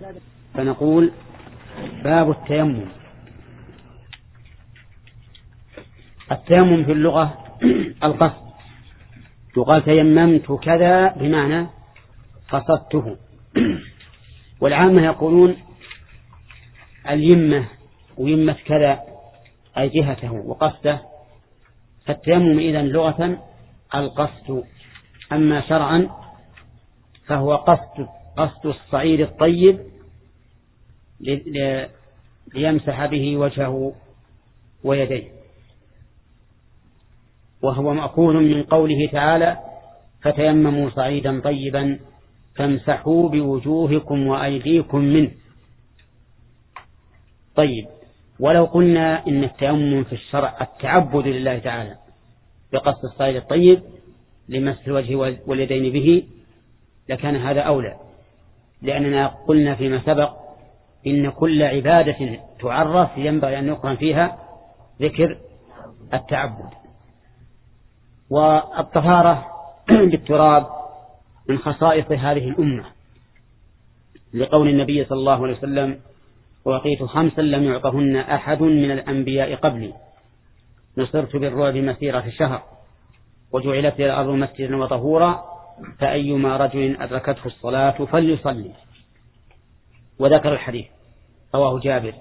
فنقول باب التيمم. التيمم في اللغة القصد، يقال تيممت كذا بمعنى قصدته. والعامة يقولون اليمة ويمة كذا أي جهته وقصده. فالتيمم إذن لغة القصد، أما شرعا فهو قصد الصعيد الطيب ليمسح به وجهه ويديه، وهو مأخوذ من قوله تعالى فتيمموا صعيدا طيبا فامسحوا بوجوهكم وأيديكم منه. طيب، ولو قلنا إن التيمم في الشرع التعبد لله تعالى بقصد الصعيد الطيب لمسح الوجه واليدين به لكان هذا أولى، لأننا قلنا فيما سبق إن كل عبادة تعرف ينبغي أن يقرن فيها ذكر التعبد. والطهارة بالتراب من خصائص هذه الأمة، لقول النبي صلى الله عليه وسلم وأعطيت 5 لم يعطهن أحد من الأنبياء قبلي، نصرت بالرعب مسيرة شهر، وجعلت الأرض مسجدا وطهورا، فأيما رجل أدركته الصلاة فليصلي. وذكر الحديث رواه جابر.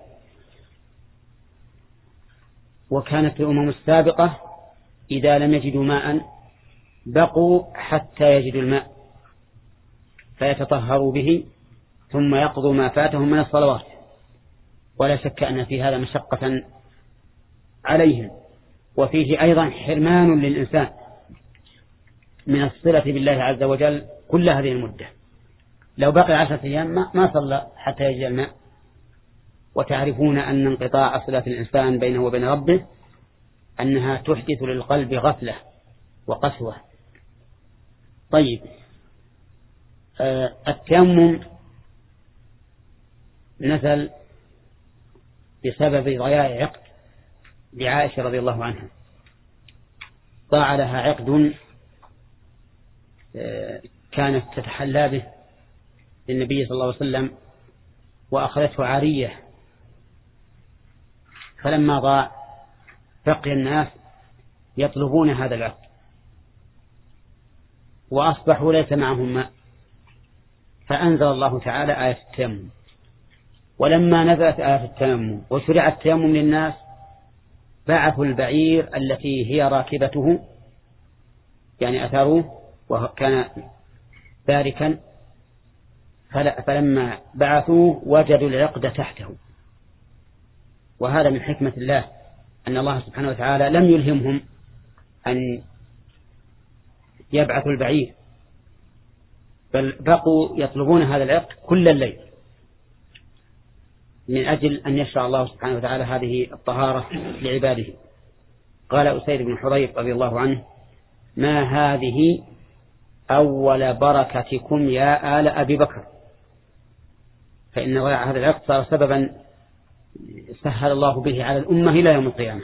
وكانت الأمم السابقة إذا لم يجدوا ماء بقوا حتى يجدوا الماء فيتطهروا به ثم يقضوا ما فاتهم من الصلوات، ولا شك أن في هذا مشقة عليهم، وفيه أيضا حرمان للإنسان من الصلة بالله عز وجل كل هذه المدة. لو بقي 10 أيام ما صلى حتى يجد الماء. وتعرفون أن انقطاع صلة الإنسان بينه وبين ربه أنها تحدث للقلب غفلة وقسوة. طيب، التيمم نزل بسبب ضياع عقد لعائشة رضي الله عنها، ضاع لها عقد كانت تتحلى به للنبي صلى الله عليه وسلم وأخذته عارية، فلما ضاع بقي الناس يطلبون هذا العقد وأصبحوا ليس معهم ماء، فأنزل الله تعالى آية التيمم. ولما نزلت آية التيمم وشرع التيمم للناس بعثوا البعير التي هي راكبته، يعني أثروه وكان باركا، فلما بعثوه وجدوا العقد تحته. وهذا من حكمة الله أن الله سبحانه وتعالى لم يلهمهم أن يبعثوا البعير، بل بقوا يطلبون هذا العقد كل الليل من أجل أن يشرع الله سبحانه وتعالى هذه الطهارة لعباده. قال أسيد بن حضير رضي الله عنه ما هذه أول بركتكم يا آل أبي بكر، فإن ضياع هذا العقد صار سببا سهل الله به على الأمة إلى يوم القيامة.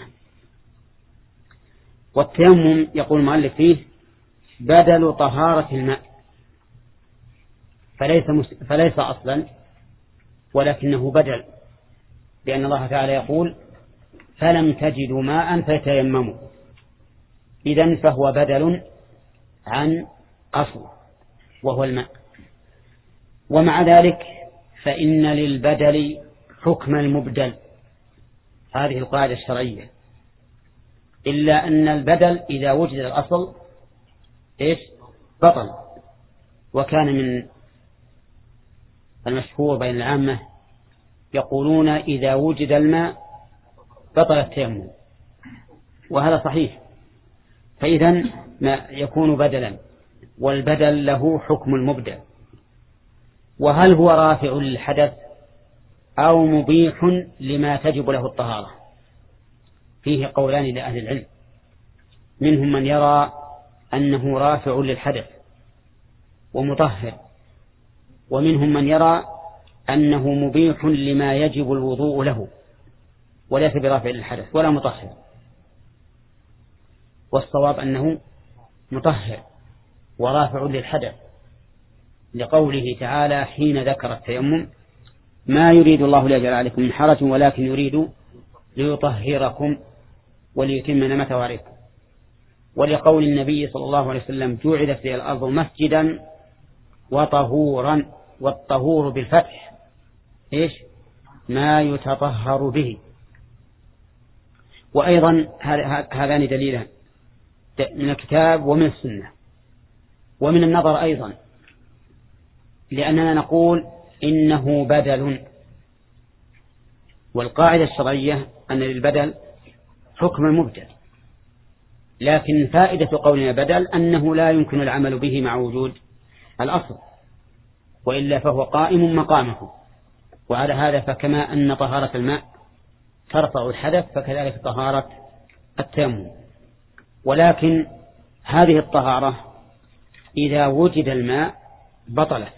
والتيمم يقول المؤلف فيه بدل طهارة الماء، فليس أصلا ولكنه بدل، لأن الله تعالى يقول فلم تجدوا ماء فتيمموا، إذن فهو بدل عن أصل وهو الماء. ومع ذلك فإن للبدل حكم المبدل، هذه القاعدة الشرعية، إلا أن البدل إذا وجد الأصل بطل. وكان من المشهور بين العامة يقولون إذا وجد الماء بطل التيمم، وهذا صحيح. فإذا ما يكون بدلا، والبدل له حكم المبدل. وهل هو رافع للحدث أو مبيح لما تجب له الطهارة؟ فيه قولان لأهل العلم، منهم من يرى أنه رافع للحدث ومطهر، ومنهم من يرى أنه مبيح لما يجب الوضوء له وليس برافع للحدث ولا مطهر. والصواب أنه مطهر ورافع للحدث، لقوله تعالى حين ذكر التيمم ما يريد الله ليجعل عليكم من حرج ولكن يريد ليطهركم وليتم نعمته عليكم. ولقول النبي صلى الله عليه وسلم جعلت لي الأرض مسجدا وطهورا، والطهور بالفتح إيش؟ ما يتطهر به. وأيضا هذان دليلان من الكتاب ومن السنة ومن النظر أيضا، لأننا نقول إنه بدل، والقاعدة الشرعية أن للبدل حكم المبدل، لكن فائدة قولنا بدل أنه لا يمكن العمل به مع وجود الأصل، وإلا فهو قائم مقامه. وعلى هذا فكما أن طهارة الماء ترفع الحدث فكذلك طهارة التيمم. ولكن هذه الطهارة إذا وجد الماء بطلت،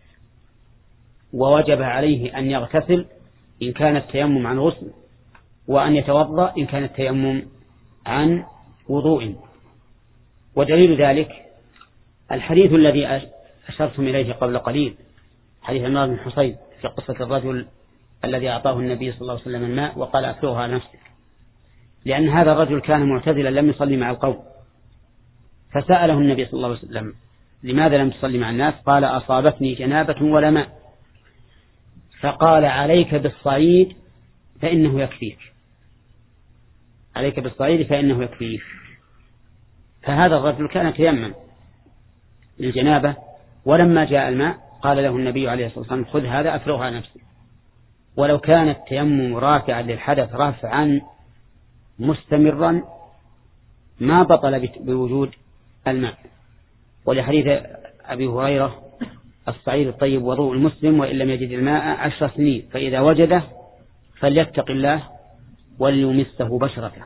ووجب عليه أن يغتسل إن كان التيمم عن غسل، وأن يتوضأ إن كان التيمم عن وضوء. ودليل ذلك الحديث الذي أشرتم إليه قبل قليل، حديث عمران بن حصين في قصة الرجل الذي أعطاه النبي صلى الله عليه وسلم الماء وقال أفرغها على نفسك، لأن هذا الرجل كان معتزلا لم يصلي مع القوم، فسأله النبي صلى الله عليه وسلم لماذا لم تصلي مع الناس؟ قال أصابتني جنابة ولا ماء، فقال عليك بالصعيد فإنه يكفيك، عليك بالصعيد فإنه يكفيك. فهذا الرجل كان تيمم للجنابة، ولما جاء الماء قال له النبي عليه الصلاة والسلام خذ هذا أفرغها على نفسك. ولو كان التيمم رافعا للحدث رافعا مستمرا ما بطل بوجود الماء. ولحديث أبي هريرة الصعيد الطيب وضوء المسلم وإن لم يجد الماء 10 سنين، فإذا وجده فليتق الله وليمسه بشرته.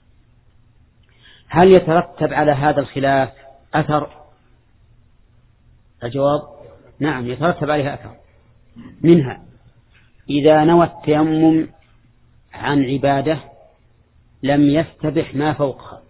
هل يترتب على هذا الخلاف أثر؟ الجواب نعم، يترتب عليها أثر. منها إذا نوى التيمم عن عبادة لم يستبح ما فوقها،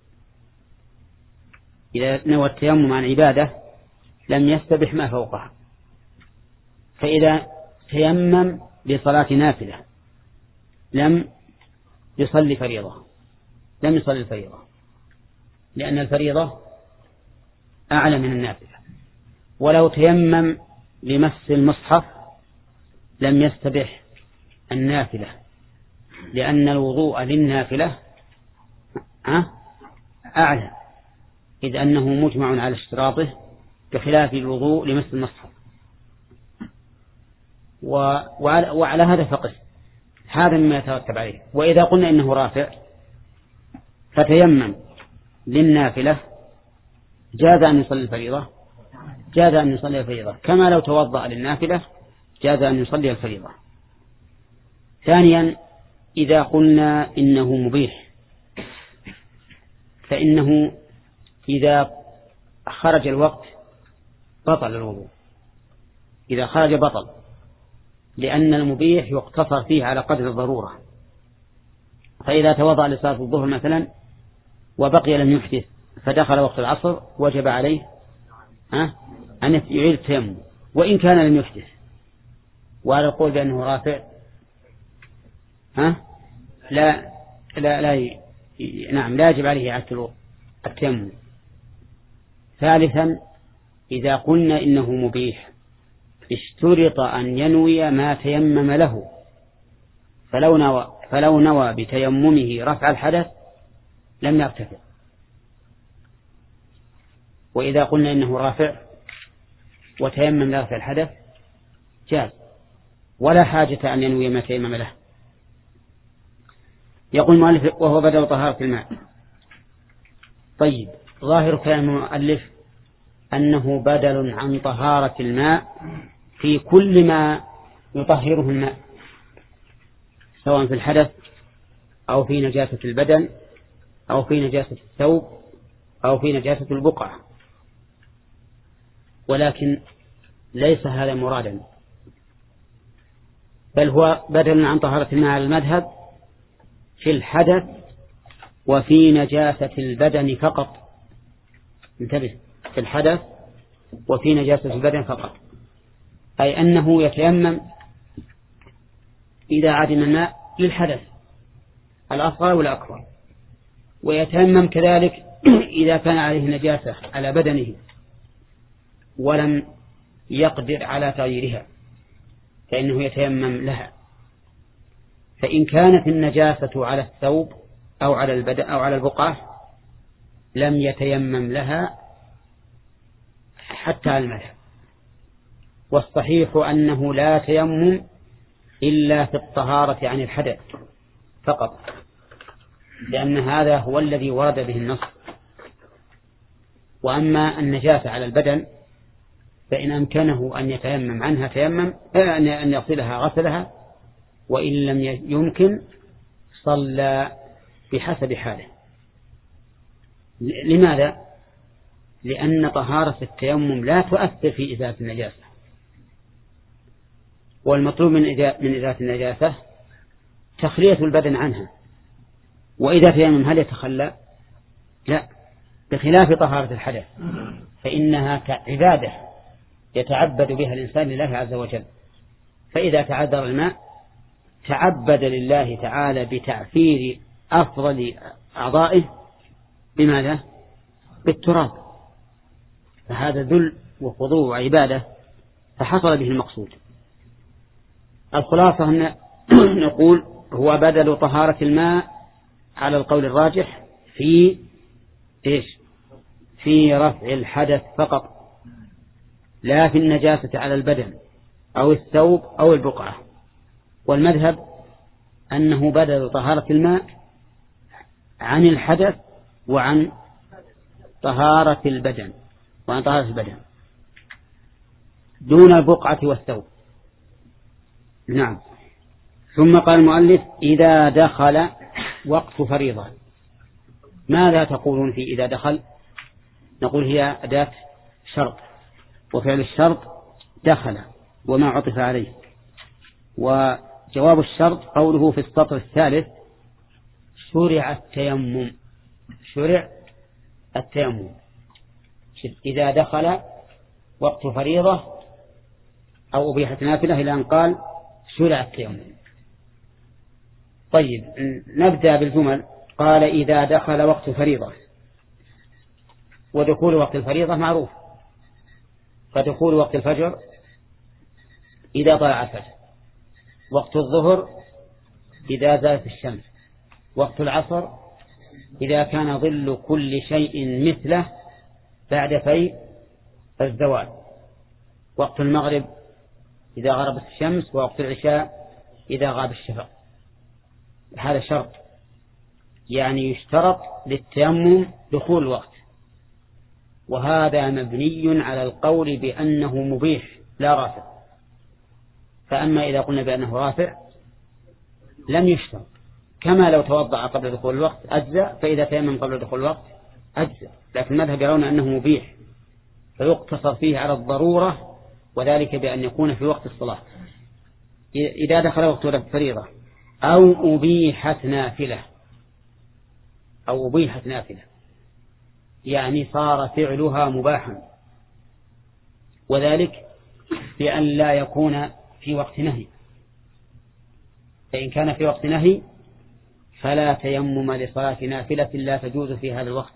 إذا نوى التيمم عن عبادة لم يستبح ما فوقها. فإذا تيمم لصلاة نافلة لم يصلي فريضة، لم يصلي الفريضة، لأن الفريضة أعلى من النافلة. ولو تيمم لمس المصحف لم يستبح النافلة، لأن الوضوء للنافلة أعلى، إذ أنه مجمع على اشتراطه بخلاف الوضوء لمس المصحف. وعلى هذا فقس، هذا مما يترتب عليه. وإذا قلنا إنه رافع فتيمم للنافلة جاز أن يصلي الفريضة، جاز أن يصلي الفريضة، كما لو توضأ للنافلة جاز أن يصلي الفريضة. ثانيا إذا قلنا إنه مبيح فإنه إذا خرج الوقت بطل الوضوء، إذا خرج بطل، لأن المبيح يقتصر فيه على قدر الضرورة. فإذا توضأ لصلاة الظهر مثلا وبقي لم يحدث فدخل وقت العصر وجب عليه أن يعيد التيمم وإن كان لم يحدث. وعلى القول بأنه رافع لا يجب عليه إعادة التيمم. ثالثا إذا قلنا إنه مبيح اشترط أن ينوي ما تيمم له، فلو نوى بتيممه رفع الحدث لم يرتفع. وإذا قلنا إنه رافع وتيمم لرفع الحدث جاز ولا حاجة أن ينوي ما تيمم له. يقول المؤلف وهو بدل طهارة الماء. طيب، ظاهر كلام المؤلف أنه بدل عن طهارة الماء في كل ما يطهره الماء، سواء في الحدث أو في نجاسة البدن أو في نجاسة الثوب أو في نجاسة البقعة. ولكن ليس هذا مرادا، بل هو بدل عن طهارة الماء على المذهب في الحدث وفي نجاسة البدن فقط. انتبه، في الحدث وفي نجاسة البدن فقط، أي أنه يتيمم إذا عدم الماء للحدث الأصغر والأكبر، ويتيمم كذلك إذا كان عليه نجاسة على بدنه ولم يقدر على تغييرها فإنه يتيمم لها. فإن كانت النجاسة على الثوب أو على البدن أو على البقعة لم يتيمم لها حتى المذهب. والصحيح أنه لا تيمم إلا في الطهارة عن الحدث فقط، لأن هذا هو الذي ورد به النص. وأما النجاسة على البدن فإن أمكنه أن يتيمم عنها تيمم، أن يغسلها غسلها، وإن لم يمكن صلى بحسب حاله. لماذا؟ لأن طهارة التيمم لا تؤثر في إزالة النجاسة، والمطلوب من إزالة النجاسة تخلية البدن عنها. وإذا تيمم هل يتخلى؟ لا، بخلاف طهارة الحدث فإنها كعبادة يتعبد بها الإنسان لله عز وجل. فإذا تعذر الماء تعبد لله تعالى بتعفير أفضل أعضائه بماذا؟ بالتراب، فهذا ذل وخضوع وعبادة، فحصل به المقصود. الخلاصة أن نقول هو بدل طهارة الماء على القول الراجح في إيش؟ في رفع الحدث فقط، لا في النجاسة على البدن أو الثوب أو البقعة. والمذهب أنه بدل طهارة الماء عن الحدث وعن طهارة البدن دون البقعة والثوب. نعم. ثم قال المؤلف إذا دخل وقت فريضة. ماذا تقولون في إذا دخل؟ نقول هي أداة شرط، وفعل الشرط دخل وما عطف عليه. وجواب الشرط قوله في السطر الثالث شرع التيمم. إذا دخل وقت فريضة أو أبيحت نافلة إلى أن قال شرع التيمم. طيب نبدأ بالجمل. قال إذا دخل وقت فريضة، ودخول وقت الفريضة معروف، فدخول وقت الفجر إذا طلع الفجر، وقت الظهر إذا زالت الشمس، وقت العصر إذا كان ظل كل شيء مثله بعد فيء الزوال، وقت المغرب إذا غربت الشمس، ووقت العشاء إذا غاب الشفق. هذا شرط، يعني يشترط للتيمم دخول الوقت، وهذا مبني على القول بأنه مبيح لا رافع. فأما إذا قلنا بأنه رافع لم يشترط، كما لو توضع قبل دخول الوقت أجزاء، فإذا تيمم قبل دخول الوقت أجزاء. لكن المذهب يرون أنه مبيح فيقتصر فيه على الضرورة، وذلك بأن يكون في وقت الصلاة إذا دخل وقت الفريضة أو أبيحت نافلة، يعني صار فعلها مباحا، وذلك بأن لا يكون في وقت نهي. فإن كان في وقت نهي فلا تيمم لصلاة نافلة لا تجوز في هذا الوقت.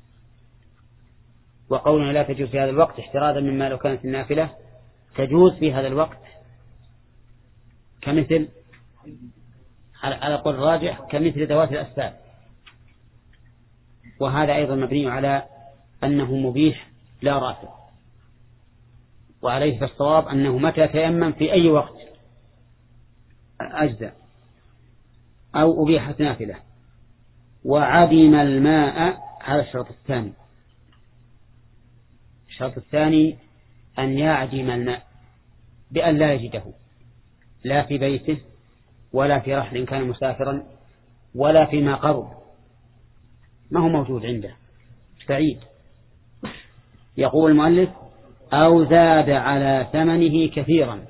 وقولنا لا تجوز في هذا الوقت احترازا مما لو كانت النافلة تجوز في هذا الوقت، كمثل على قول الراجح كمثل ذوات الأسباب، وهذا أيضا مبني على أنه مبيح لا رافع. وعليه فالصواب أنه متى تيمم في أي وقت أجزاء أو أبيحت نافلة. وعدم الماء على الشرط الثاني. الشرط الثاني أن يعدم الماء بأن لا يجده، لا في بيته ولا في رحل كان مسافرا ولا فيما قرب، ما هو موجود عنده بعيد. يقول المؤلف أو زاد على ثمنه كثيرا،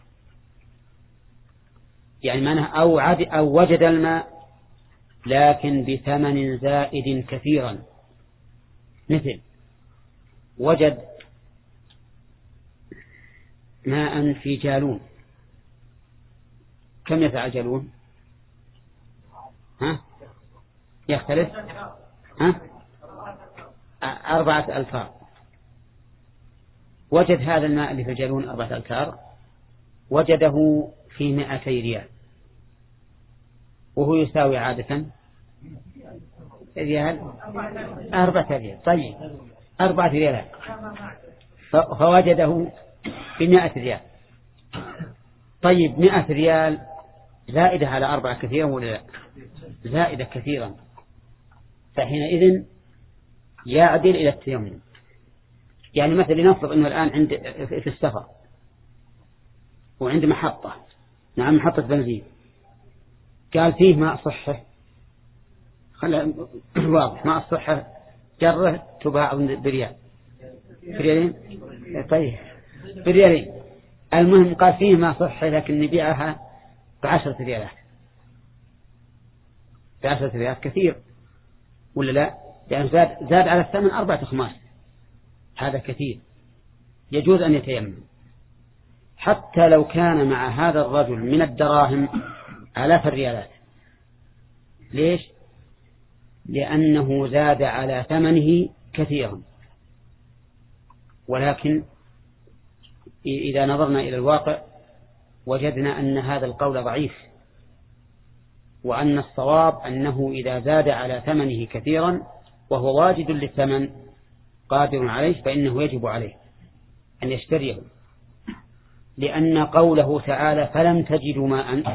يعني معناه أو وجد الماء لكن بثمن زائد كثيرا، مثل وجد ماء في جالون كم يتعجلون؟ يختلف 4 أمتار. وجد هذا الماء اللي في الجالون 4 أمتار، وجده في 200 ريال، وهو يساوي عادة ريال 4 ريال. طيب 4 ريالات، فوجده ب100 ريال. طيب 100 ريال زائدة على 4 كثيرا ولا لا؟ زائدة كثيرا، فحينئذ يعدل إلى التيمم. يعني مثلا لنفرض أنه الآن عند في السفر وعند محطة، نعم محطة بنزين، قال فيه ماء صحة، خلى واضح ماء الصحة جرة تباع بريال، بريالين. طيب بريالين، المهم قال فيه ماء صحة لكن نبيعها ب10 ريالات. ب10 ريالات كثير ولا لا؟ يعني زاد على الثمن 4 أخماس، هذا كثير، يجوز أن يتيمم حتى لو كان مع هذا الرجل من الدراهم 1000 ريالات. ليش؟ لأنه زاد على ثمنه كثيرا. ولكن إذا نظرنا إلى الواقع وجدنا أن هذا القول ضعيف، وأن الصواب أنه إذا زاد على ثمنه كثيرا وهو واجد للثمن قادر عليه فإنه يجب عليه أن يشتريه، لأن قوله تعالى فلم تجدوا ماء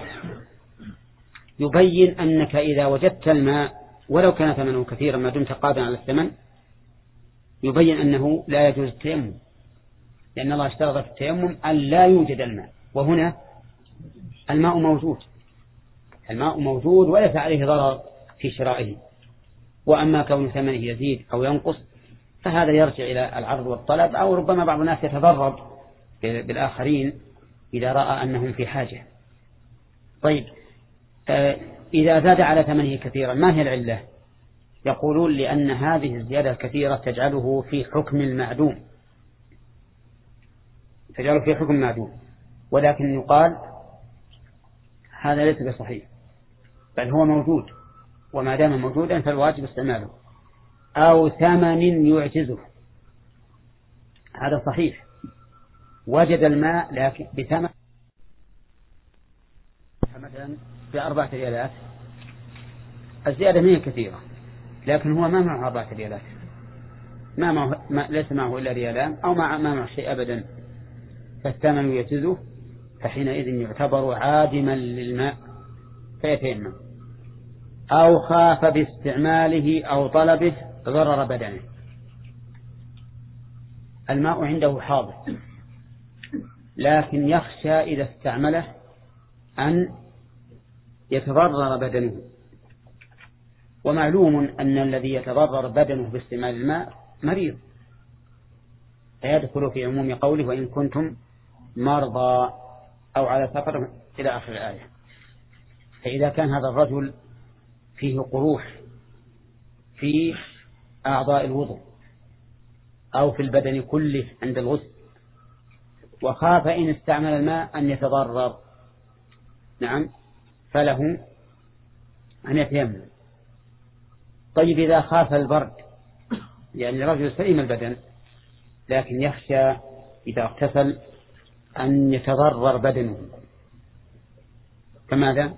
يبين أنك إذا وجدت الماء ولو كان ثمنه كثيرا ما دمت قادرا على الثمن، يبين أنه لا يجوز التيمم، لأن الله اشترط في التيمم أن لا يوجد الماء، وهنا الماء موجود، الماء موجود وليس عليه ضرر في شرائه. وأما كون ثمنه يزيد أو ينقص فهذا يرجع إلى العرض والطلب، أو ربما بعض الناس يتضرر بالآخرين إذا رأى أنهم في حاجة. طيب إذا زاد على ثمنه كثيرا ما هي العلة؟ يقولون لأن هذه الزيادة الكثيرة تجعله في حكم المعدوم، تجعله في حكم المعدوم. ولكن يقال هذا ليس بصحيح، بل هو موجود، وما دام موجودا فالواجب استعماله. أو ثمن يعجزه، هذا صحيح، وجد الماء لكن بثمن مثلا ب4 ريالات، الزيادة منه كثيرة، لكن هو ما معه 4 ريالات، ليس معه إلا ريالان أو ما معه شيء أبدا، فالثمن يعجزه، فحينئذ يعتبر عادما للماء فيتيمم. أو خاف باستعماله أو طلبه ضرر بدنه، الماء عنده حاضر لكن يخشى إذا استعمله أن يتضرر بدنه، ومعلوم أن الذي يتضرر بدنه باستعمال الماء مريض، فيدخل في عموم قوله وإن كنتم مرضى أو على سفر إلى آخر الآية. فإذا كان هذا الرجل فيه قروح في أعضاء الوضوء أو في البدن كله عند الغسل، وخاف إن استعمل الماء أن يتضرر، نعم، فله أن يتيمم. طيب إذا خاف البرد، يعني رجل سليم البدن لكن يخشى إذا اغتسل أن يتضرر بدنه، فماذا؟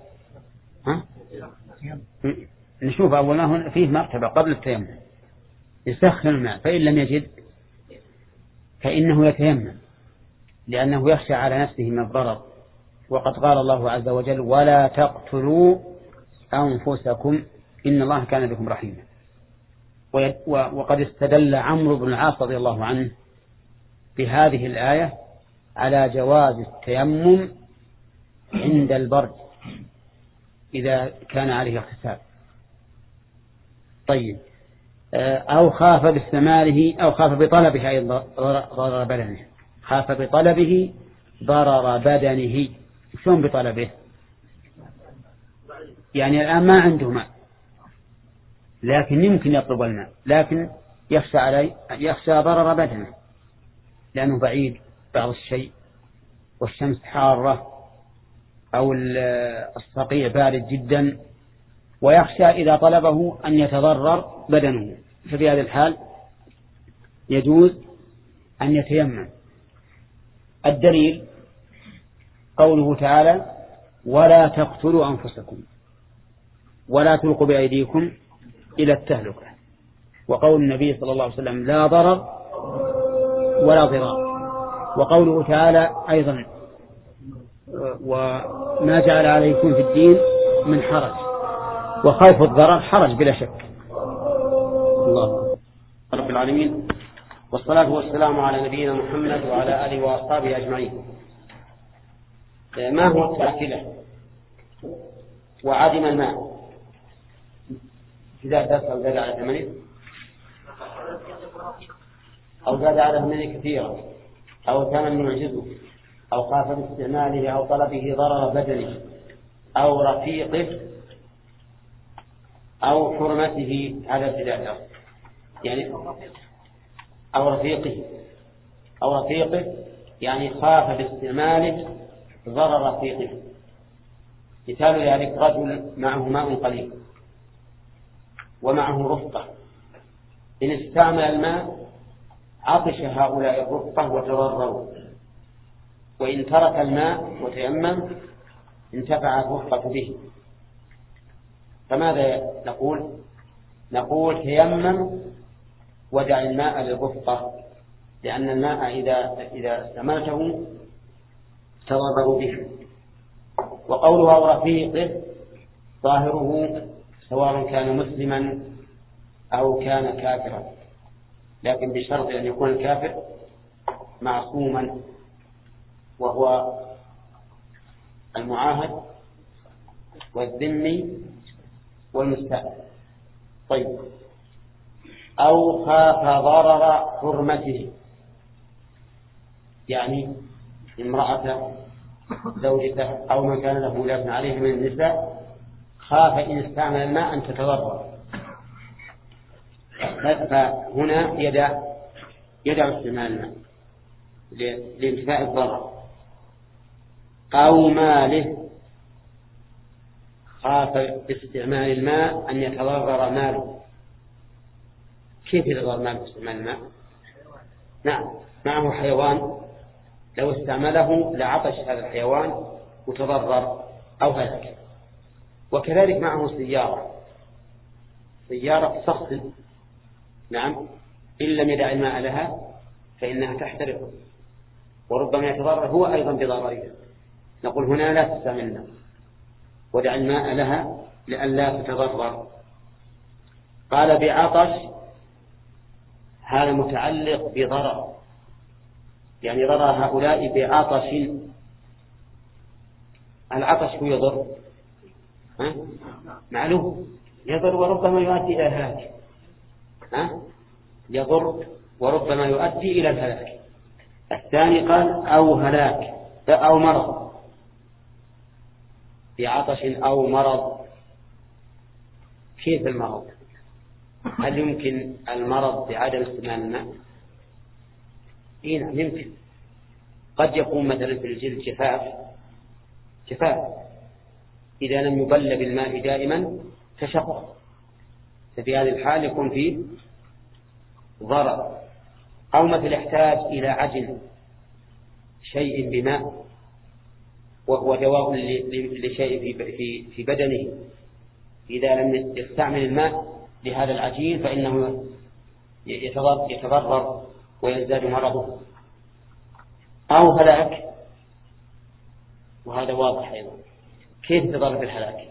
نشوف أول ما فيه مرتبة قبل التيمم، يسخن الماء، فإن لم يجد فإنه يتيمم، لأنه يخشى على نفسه من الضرر. وقد قال الله عز وجل ولا تقتلوا أنفسكم إن الله كان بكم رحيما. وقد استدل عمرو بن العاص رضي الله عنه بهذه الآية على جواز التيمم عند البرد إذا كان عليه اغتسال. طيب أو خاف باستعماله أو خاف بطلبه أيضا ضرر بدنه، خاف بطلبه ضرر بدنه. شلون بطلبه؟ يعني الآن ما عنده ماء لكن يمكن يطلب الماء، لكن يخشى ضرر بدنه لأنه بعيد بعض الشيء والشمس حارة أو الصقيع بارد جدا ويخشى إذا طلبه أن يتضرر بدنه، ففي هذا الحال يجوز أن يتيمم. الدليل قوله تعالى: ولا تقتلوا أنفسكم ولا تلقوا بأيديكم إلى التهلكة، وقول النبي صلى الله عليه وسلم: لا ضرر ولا ضرار. وقوله تعالى أيضا: وما جعل عليكم في الدين من حرج. وخوف الضرر حرج بلا شك. الله رب العالمين، والصلاة والسلام على نبينا محمد وعلى آله وأصحابه أجمعين. ما هو التأكلة وعدم الماء إذا أو زاد على ثمنه أو زاد على ثمنه كثيرا أو ثمن يعجزه أو خاف باستعماله أو طلبه ضرر بدنه أو رفيقه أو حرمته على ابتداء يعني أو رفيقه يعني خاف باستعماله ضرر رفيقه. مثال ذلك: رجل معه ماء قليل ومعه رفقة، إن استعمل الماء عطش هؤلاء الرفقة وتضرروا، وإن ترك الماء وتيمم انتفعت الرفقة به. فماذا نقول تيمم ودع الماء للرفقة، لأن الماء إذا استعملته تضرر به. وقوله رفيقه ظاهره سواء كان مسلما أو كان كافرا، لكن بشرط أن يكون الكافر معصوما وهو المعاهد والذمي والمستأمن. طيب، أو خاف ضرر حرمته، يعني امرأة زوجته أو من كان له ولاية عليه من النساء خاف إن استعمل الماء أن تتضرر، فهنا يدع استعمال الماء لانتفاء الضرر. أو ماله، خاف باستعمال الماء أن يتضرر ماله. كيف يتضرر ماله باستعمال الماء؟ نعم، معه حيوان لو استعمله لعطش هذا الحيوان وتضرر أو هلك. وكذلك معه سيارة تصطل، نعم، إن لم يدع الماء لها فإنها تحترق وربما يتضرر هو أيضا بضررها. نقول هنا لا تستعملنا ودع الماء لها لئلا تتضرر. قال بعطش، هذا متعلق بضرر، يعني ضرر هؤلاء بعطش. العطش هو يضر، معلوم يضر وربما يؤدي إلى الهلاك، يضر وربما يؤدي إلى الهلاك. الثاني قال أو هلاك أو مرض، بعطش أو مرض. كيف المرض؟ هل يمكن المرض بعدم استعمال الماء؟ نعم يمكن. قد يكون مثلا في الجلد جفاف إذا لم يبل بالماء دائما تشقق، ففي هذه الحال يكون فيه ضرر. أو مثل يحتاج إلى عجن شيء بماء وهو دواء لشيء في بدنه، إذا لم يستعمل الماء لهذا العجين فإنه يتضرر ويزداد مرضه. أو هلاك، وهذا واضح أيضا. كيف تضرر بالهلاك؟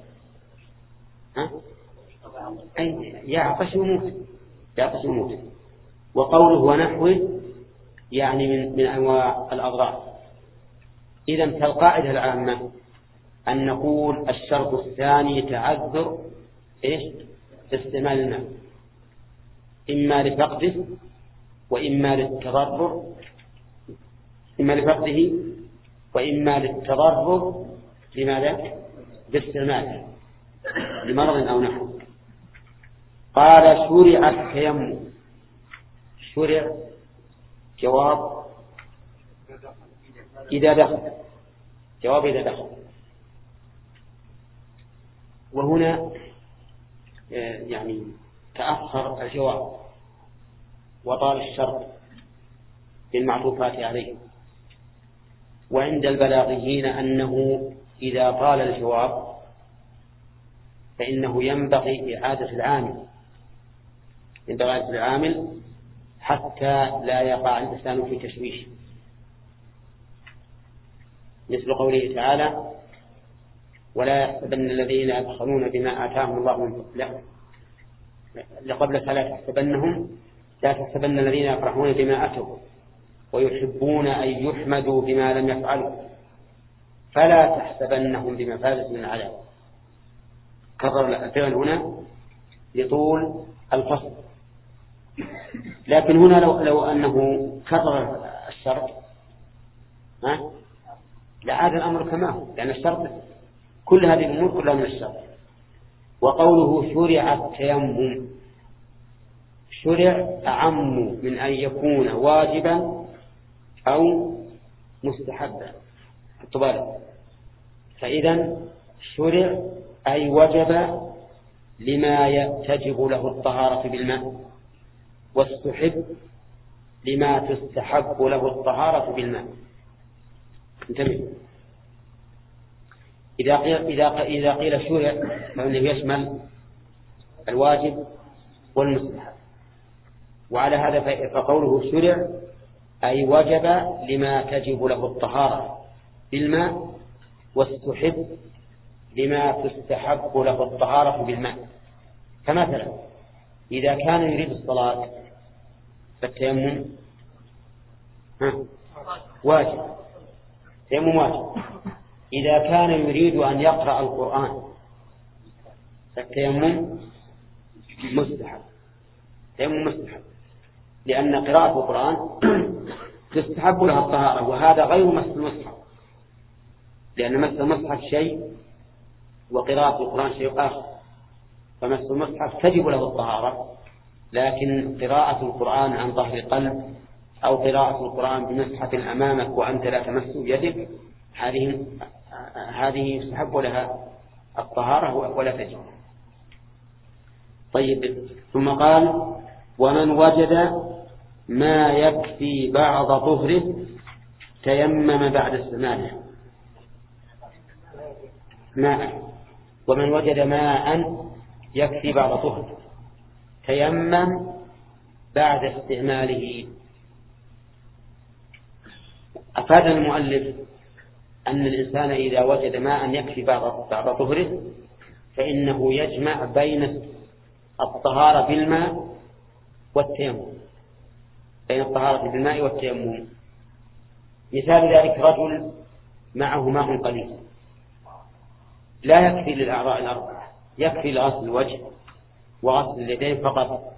يعطش ويموت. وقوله ونحوه يعني من أنواع الأضرار. إذن فالقاعدة العامة أن نقول الشرط الثاني تعذر استعمال الماء، إما لفقده وإما للتضرر، إما لفقده وإما للتضرر. لماذا؟ باستعماله لمرض أو نحو. قال شرع التيمم. شرع جواب إذا دخل، وهنا يعني تأخر الجواب وطال الشرط بالمعطوفات عليه. وعند البلاغيين أنه إذا طال الجواب فإنه ينبغي إعادة العامل حتى لا يقع الإنسان في تشويش، مثل قوله تعالى: ولا يحسبن الذين يبخلون بما آتاهم الله من فضله. لقبل فلا تحسبنهم، لا تحسبن الذين يفرحون بما أتوا ويحبون أن يحمدوا بما لم يفعلوا فلا تحسبنهم بمفازة من العذاب. كرر الفعل هنا لطول الفصل، لكن هنا لو أنه كرر الشرط لعاد الأمر كما هو، لأن الشرط كل هذه الأمور كلها من الشرط. وقوله شرع التيمم، شرع أعم من أن يكون واجبا أو مستحبا. فإذا شرع أي وجب لما تجب له الطهارة بالماء، واستحب لما تستحب له الطهارة بالماء. انتبه، إذا قيل شرع فإنه يشمل الواجب والمستحب، وعلى هذا فقوله شرع أي وجب لما تجب له الطهارة بالماء، واستحب لما تستحب له الطهارة بالماء. فمثلا إذا كان يريد الصلاة فالتيمم واجب، تيمم واجب. إذا كان يريد أن يقرأ القرآن فالتيمم مستحب، تيمم مستحب، لأن قراءة القرآن تستحب لها الطهارة، وهذا غير مس المصحف، لأن مس المصحف شيء وقراءة القرآن شيء آخر. فمس المصحف تجب له الطهارة، لكن قراءة القرآن عن ظهر قلب أو قراءة القرآن بمصحف أمامك وأنت لا تمس بيدك هذه يستحب لها الطهارة ولا تجب. طيب، ثم قال: ومن وجد ما يكفي بعض طهره تيمم بعد استعماله. ومن وجد ماء يكفي بعض طهره تيمم بعد استعماله. أفاد المؤلف أن الإنسان إذا وجد ماء يكفي بعض طهره فإنه يجمع بين الطهارة بالماء والتيمم، بين الطهارة بالماء والتيمم. مثال ذلك رجل معه ماء قليل لا يكفي للأعضاء الأربعة، يكفي لغسل الوجه وغسل اليدين فقط،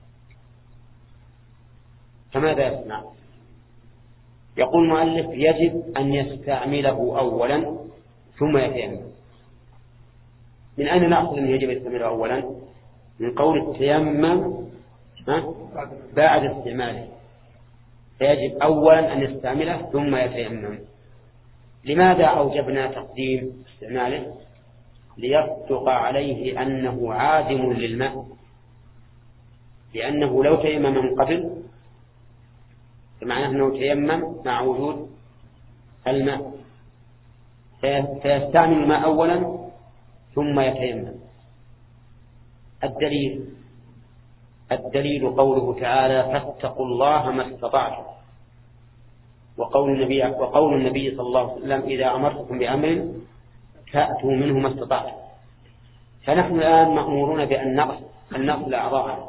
فماذا يصنع؟ يقول المؤلف: يجب أن يستعمله أولا ثم يتيمم. من أين نأخذ أنه يجب يستعمله أولا؟ من قول التيمم بعد استعماله، فيجب أولا أن يستعمله ثم يتيمم. لماذا أوجبنا تقديم استعماله؟ ليصدق عليه أنه عادم للماء، لأنه لو تيمم من قبل فمعناه أنه تيمم مع وجود الماء، فيستعمل الماء أولا ثم يتيمم. الدليل قوله تعالى: فاتقوا الله ما استطعتم، وقول النبي صلى الله عليه وسلم: إذا أمرتكم بأمر فأتوا منه ما استطعتم. فنحن الآن مأمورون بأن نغسل أعضاءنا،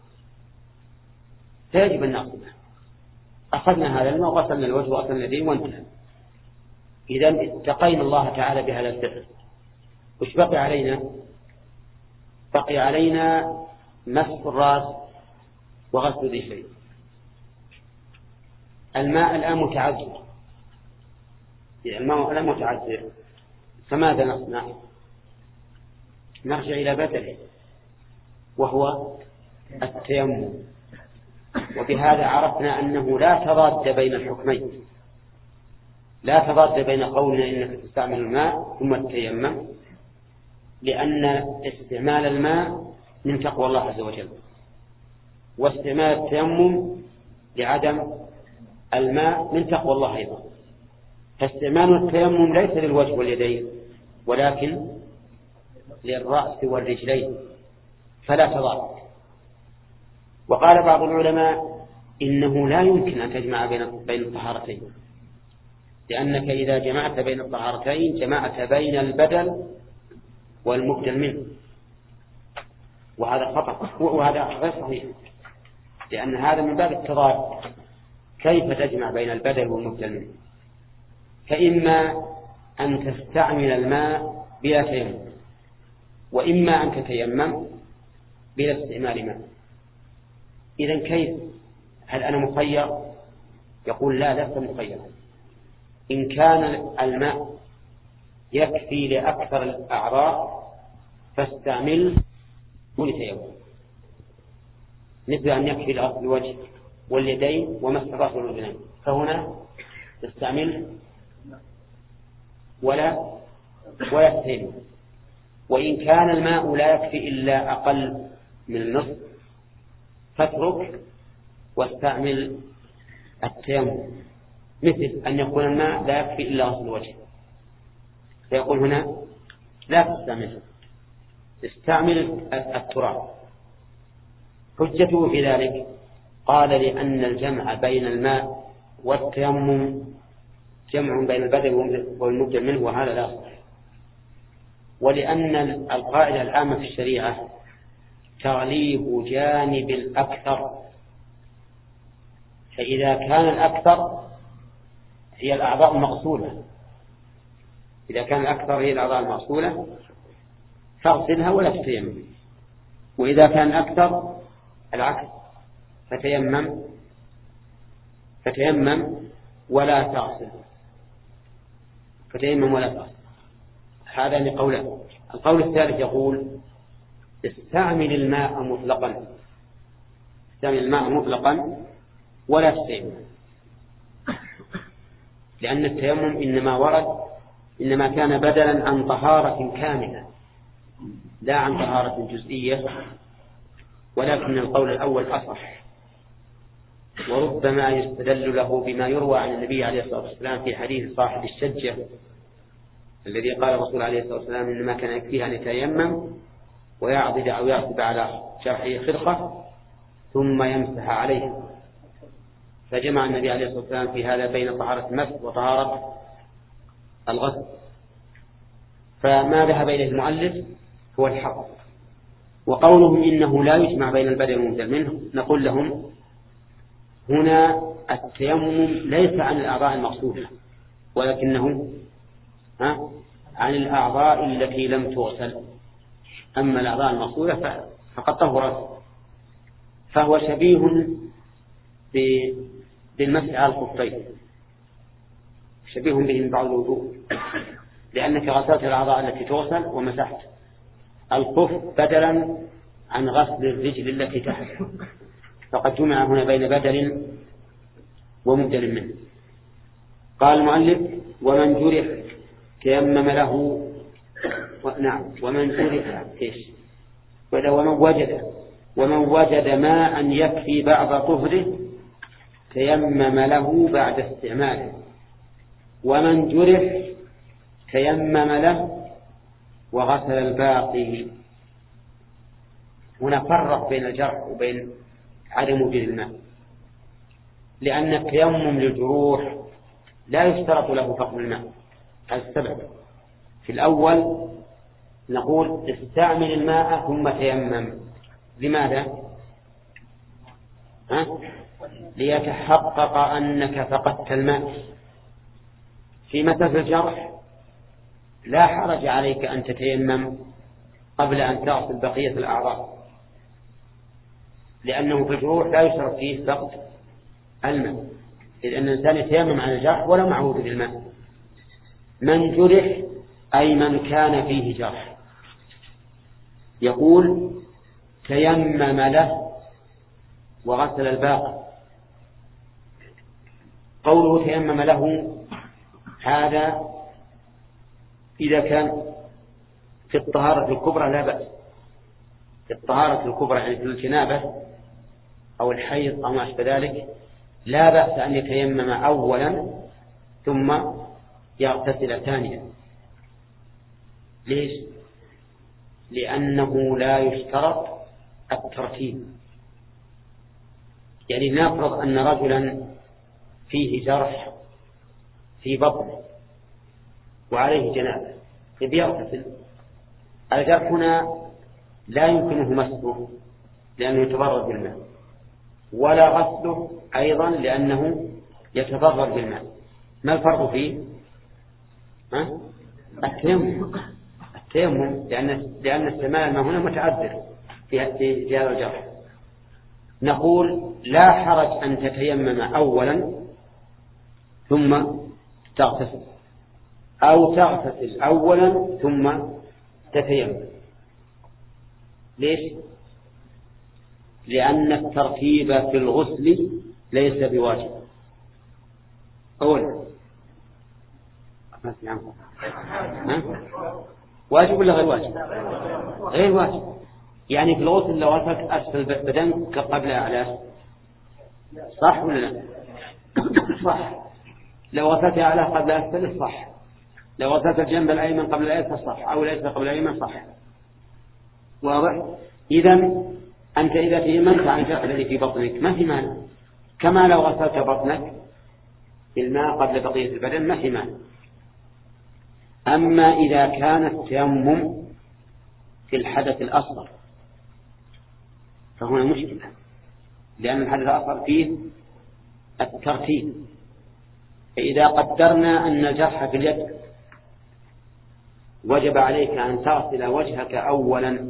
فيجب أن نغسله. أخذنا هذا الماء وغسلنا الوجه وغسلنا اليدين وانتهى. إذا اتقينا الله تعالى بهذا الفعل. وش بقي علينا؟ بقي علينا مسح الرأس وغسل ذي شيء. الماء الآن متعذر، الماء الآن متعذر، فماذا نصنع؟ نرجع إلى بدله وهو التيمم. وبهذا عرفنا أنه لا تضاد بين الحكمين، لا تضاد بين قولنا إنك تستعمل الماء ثم تتيمم، لأن استعمال الماء من تقوى الله عز وجل، واستعمال التيمم لعدم الماء من تقوى الله أيضا. فاستعمال التيمم ليس للوجه واليدين ولكن للرأس والرجلين فلا تضاد. وقال بعض العلماء إنه لا يمكن أن تجمع بين الطهارتين، لأنك إذا جمعت بين الطهارتين جمعت بين البدل والمبدل منه، وهذا خطأ وهذا غير صحيح، لأن هذا من باب التضاد. كيف تجمع بين البدل والمبدل منه؟ فإما أن تستعمل الماء بلا تيمم، وإما أن تتيمم بلا استعمال ماء. إذن كيف؟ هل أنا مخير؟ يقول لا، لست مخير. إن كان الماء يكفي لأكثر الأعضاء فاستعمل ولتيمم، مثل أن يكفي لغسل الوجه واليدين ومس الرأس والأذنين، فهنا تستعمل ولا تيمم. وإن كان الماء لا يكفي إلا أقل من النصف فاترك واستعمل التيمم، مثل أن يكون الماء لا يكفي إلا غسل الوجه، فيقول هنا لا تستعمله، استعمل التراب. حجته في ذلك قال لأن الجمع بين الماء والتيمم جمع بين البدل والمبدل منه، وهذا لا صح. ولأن القاعدة العامة في الشريعة تغليب جانب الأكثر، فإذا كان الأكثر هي الأعضاء المغسولة، إذا كان الأكثر هي الأعضاء المغسولة فاغسلها ولا تتيمم، وإذا كان الأكثر العكس فتيمم ولا تغسل، هذا لقوله. القول الثالث يقول استعمل الماء مطلقا ولا تتيمم، لأن التيمم إنما كان بدلا عن طهارة كاملة لا عن طهارة جزئية، ولكن القول الأول أصح، وربما يستدل له بما يروى عن النبي عليه الصلاة والسلام في حديث صاحب الشجة الذي قال الرسول عليه الصلاة والسلام إنما كان يكفيه أن يتيمم ويعضد أو يعصب على جرحه خرقة ثم يمسح عليه، فجمع النبي عليه الصلاة والسلام في هذا بين طهارة المسح وطهارة الغسل. فما ذهب إليه المؤلف هو الحق. وقولهم إنه لا يجمع بين البدن والمبدل منه نقول لهم هنا التيمم ليس عن الأعضاء المغسولة، ولكنه عن الأعضاء التي لم تغسل. أما الأعضاء المغسولة فقد طهرت، فهو شبيه بالمسح على الخفين، شبيه به من بعض الوضوء، لأنك غسلت الأعضاء التي تغسل ومسحت الخف بدلا عن غسل الرجل التي تحت، فقد جمع هنا بين بدل ومبدل منه. قال المؤلف ومن جرح تيمم له ومن جرح ومن وجد ماء يكفي بعض طهره تيمم له بعد استعماله، ومن جرح تيمم له وغسل الباقي. هنا فرق بين الجرح وبين عدم وجود الماء، لأن التيمم للجروح لا يشترط له فقد الماء. هذا السبب. في الأول نقول استعمل الماء ثم تيمم. لماذا؟ ليتحقق أنك فقدت الماء. في مثل الجرح لا حرج عليك أن تتيمم قبل أن تغسل بقية الأعضاء، لأنه في الجروح لا يشترط فيه فقد الماء، إذ أن الإنسان يتيمم عن الجرح ولا مع وجود الماء. من جرح أي من كان فيه جرح، يقول تيمم له وغسل الباقي. قوله تيمم له هذا إذا كان في الطهارة الكبرى لا بأس. في الطهارة الكبرى يعني في الجنابة أو الحيض أو ما أشبه ذلك لا بأس أن يتيمم أولا ثم يغتسل ثانيا. ليش؟ لأنه لا يشترط الترتيب. يعني نفرض أن رجلا فيه جرح في بطنه وعليه جنابه فبيغتسل. الجرح هنا لا يمكنه مسحه لأنه يتضرر بالماء، ولا غسله أيضا لأنه يتضرر بالماء. ما الفرق فيه؟ التيمم لأن استعمال الماء هنا متعذر في هذا الجرح. نقول لا حرج أن تتيمم أولا ثم تغتسل، أو تغتسل أولا ثم تتيمم. ليش؟ لأن الترتيب في الغسل ليس بواجب. أولا واجب ولا غير واجب؟ غير واجب. يعني في الغسل لو غسلت أسفل بدنك قبل أعلاه صح ولا لا؟ صح. لو غسلت أعلاه قبل أسفل صح. لو غسلت الجنب الأيمن قبل الأيسر صح، أو الأيسر قبل الأيمن صح. واضح؟ إذن أنت إذا تيممت عن الجرح الذي في بطنك ما في مانع، كما لو غسلت بطنك بالماء قبل بقية البدن ما في مانع. أما إذا كان التيمم في الحدث الأصغر فهنا مشكلة، لأن الحدث الأصغر فيه الترتيب. فإذا قدرنا أن الجرح في اليد وجب عليك أن تغسل وجهك أولا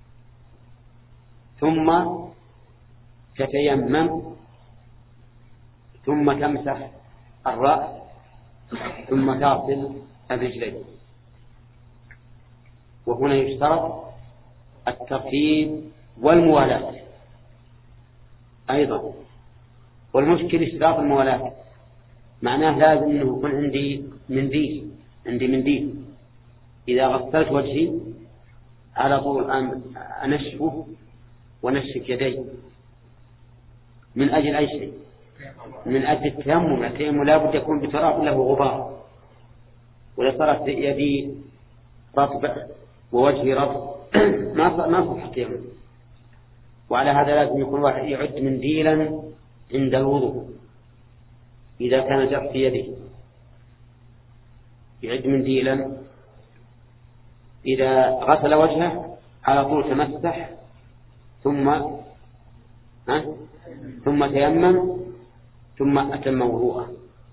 ثم تتيمم ثم تمسح الرأس ثم تغسل الرجلين. وهنا يشترط الترتيب والموالاة أيضا. والمشكلة اشتراط الموالاة معناه لازم أنه يكون عندي منديل. إذا غسلت وجهي على طول أنشفه ونشف يدي من أجل أي شيء، من أجل التيمم. التيمم لا بد يكون بتراب له غبار، ولا صارت يدي رطبة ووجهي رطب ما صح التيمم. وعلى هذا لازم يكون واحد يعد منديلا عند الوضوء. إذا كان جرح في يده يعد منديلا، إذا غسل وجهه على طول تمسح ثم تيمم ثم أتم وضوءه.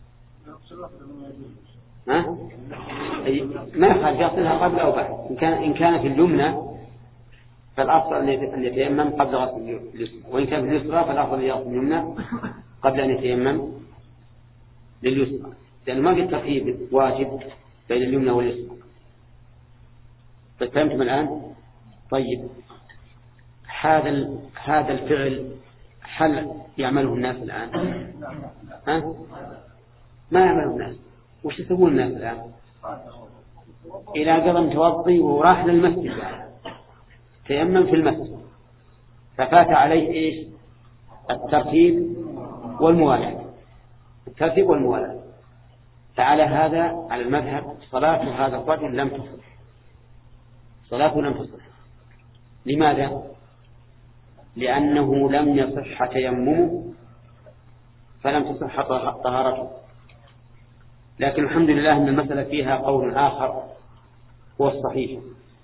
ما يخرج يغسلها قبل أو بعد. إن كان في اليمنى فالأفضل أن يتيمم قبل غسل اليسرى، وإن كان في اليسرى فالأفضل أن يغسل اليمنى قبل أن يتيمم لليسرى، لأنه ما في ترتيب واجب بين اليمنى واليسرى. فهمتم الآن؟ طيب، هذا الفعل هل يعمله الناس الآن؟ ما يعمله الناس. وش يسوون الناس الآن؟ إلى قدم توضي وراح للمسجد تيمم في المسجد ففات عليه إيش؟ الترتيب والموالاة. فعلى هذا على المذهب صلاة هذا الرجل لم تصح. صلاته لم تصح. لماذا؟ لأنه لم يصح تيممه فلم تصح طهارته. لكن الحمد لله أن المسألة فيها قول آخر هو الصحيح،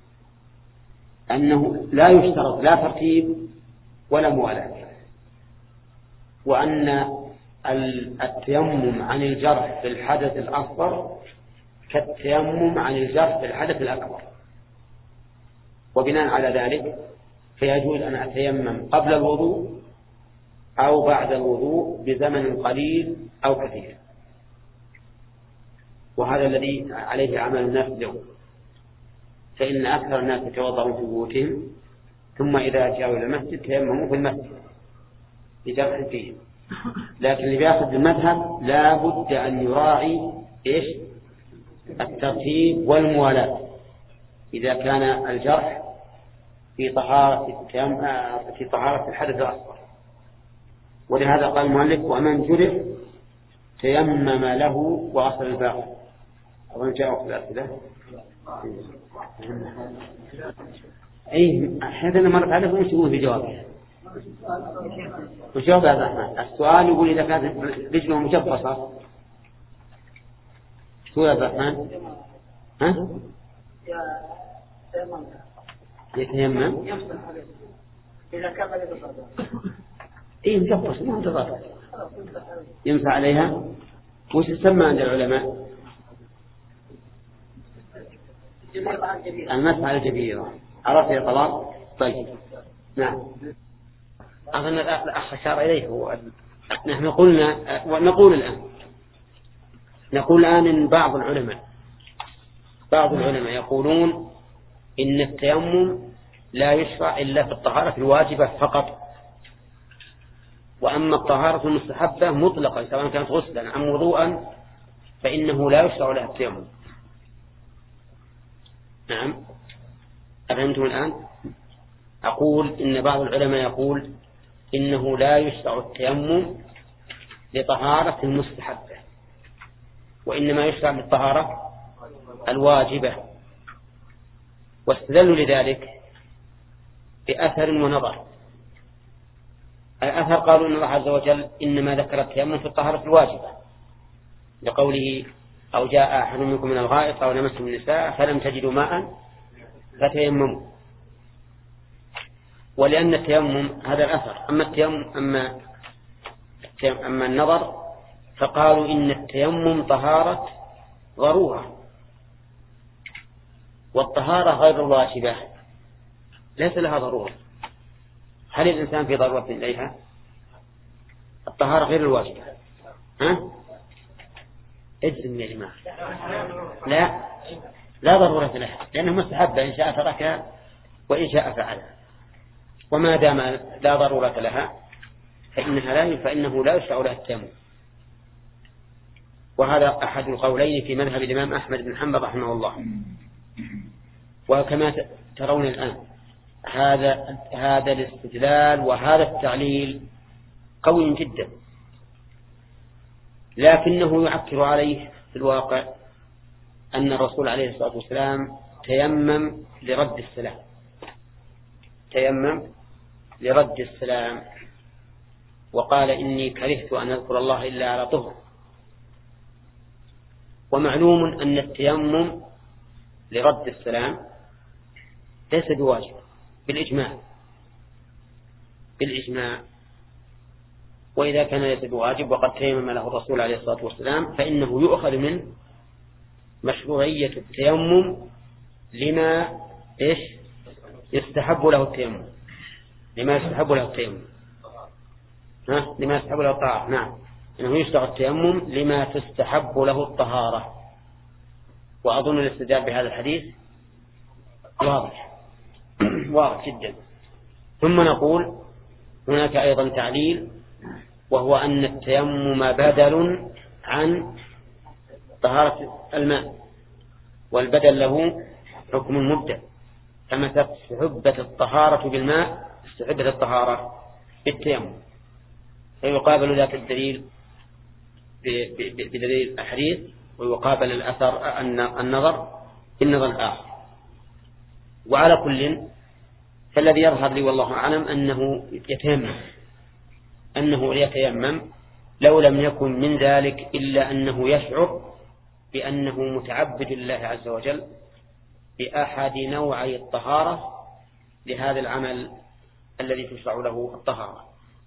أنه لا يشترط لا ترتيب ولا موالاة، وأن التيمم عن الجرح في الحدث الأصغر كالتيمم عن الجرح في الحدث الأكبر. وبناء على ذلك فيجوز أن أتيمم قبل الوضوء أو بعد الوضوء بزمن قليل أو كثير. وهذا الذي عليه عمل الناس اليوم. فإن أكثر الناس يتوضأون في بيوتهم ثم إذا جاءوا إلى المسجد تيمموا في المسجد لجرح فيه. لكن اللي بيأخذ المذهب لا بد أن يراعي إيش؟ الترتيب والموالاة. إذا كان الجرح في طهارة الحدث الأصغر. ولهذا قال المؤلف ومن جرح تيمم له وأصل الباقي. أولا جاءوا في الأسئلة حيث مرت عليه وش يقول في جوابه وجواب هذا الرحمن. السؤال يقول إذا كانت رجله مجبصة شو يا الرحمن؟ ها؟ يتيمم إذا كان مجبص ما انتظر ينفع عليها. وش يسمى عند العلماء؟ المسح على الجبيرة. عرفت يا طلال؟ طيب نعم. أظن الأخ أشار إليه. نحن قلنا ونقول الآن إن بعض العلماء يقولون إن التيمم لا يشرع إلا في الطهارة الواجبة فقط، وأما الطهارة المستحبة مطلقة سواء كانت غسلا أم وضوءا فإنه لا يشرع لها التيمم. نعم أفهمتم الآن؟ أقول إن بعض العلماء يقول إنه لا يشرع التيمم لطهارة المستحبة وإنما يشرع للطهارة الواجبة، واستدلوا لذلك بأثر ونظر. الأثر قالوا إن الله عز وجل إنما ذكر التيمم في الطهارة الواجبة لقوله أو جاء أحد منكم من الغائط أو لمستم النساء فلم تجدوا ماء فتيمموا، ولأن التيمم هذا الأثر. أما النظر فقالوا إن التيمم طهارة ضرورة، والطهارة غير الواجبة ليس لها ضرورة. هل الإنسان في ضرورة إليها؟ الطهارة غير الواجبة. اجزم يا جماعة. لا ضرورة لها لأنه مستحبة إن شاء تركها وإن شاء فعلها، وما دام لا ضرورة لها فإنه لا يشرع لها التيمم. وهذا أحد القولين في مذهب الإمام أحمد بن حنبل رحمه الله. وكما ترون الآن هذا الاستدلال وهذا التعليل قوي جدا، لكنه يعكر عليه في الواقع أن الرسول عليه الصلاة والسلام تيمم لرد السلام وقال إني كرهت أن أذكر الله إلا على طهر. ومعلوم أن التيمم لرد السلام ليس بواجب بالإجماع. وإذا كان ليس بواجب وقد تيمم له الرسول عليه الصلاة والسلام فإنه يؤخذ من مشروعية التيمم لما يستحب له التيمم، لما يستحب له الطهارة. نعم إنه يشرع التيمم لما تستحب له الطهارة. وأظن الاستدلال بهذا الحديث واضح جدا. ثم نقول هناك أيضا تعليل، وهو أن التيمم بدل عن طهارة الماء، والبدل له حكم المبدل. كما استحبت الطهارة بالماء استحبت الطهارة بالتيمم، فيقابل ذاك الدليل بدليل الحديث، ويقابل الأثر النظر بالنظر الآخر. وعلى كل فالذي يظهر لي والله أعلم أنه يتيمم لو لم يكن من ذلك إلا أنه يشعر بأنه متعبد لله عز وجل بأحد نوعي الطهارة لهذا العمل الذي تشرع له الطهارة.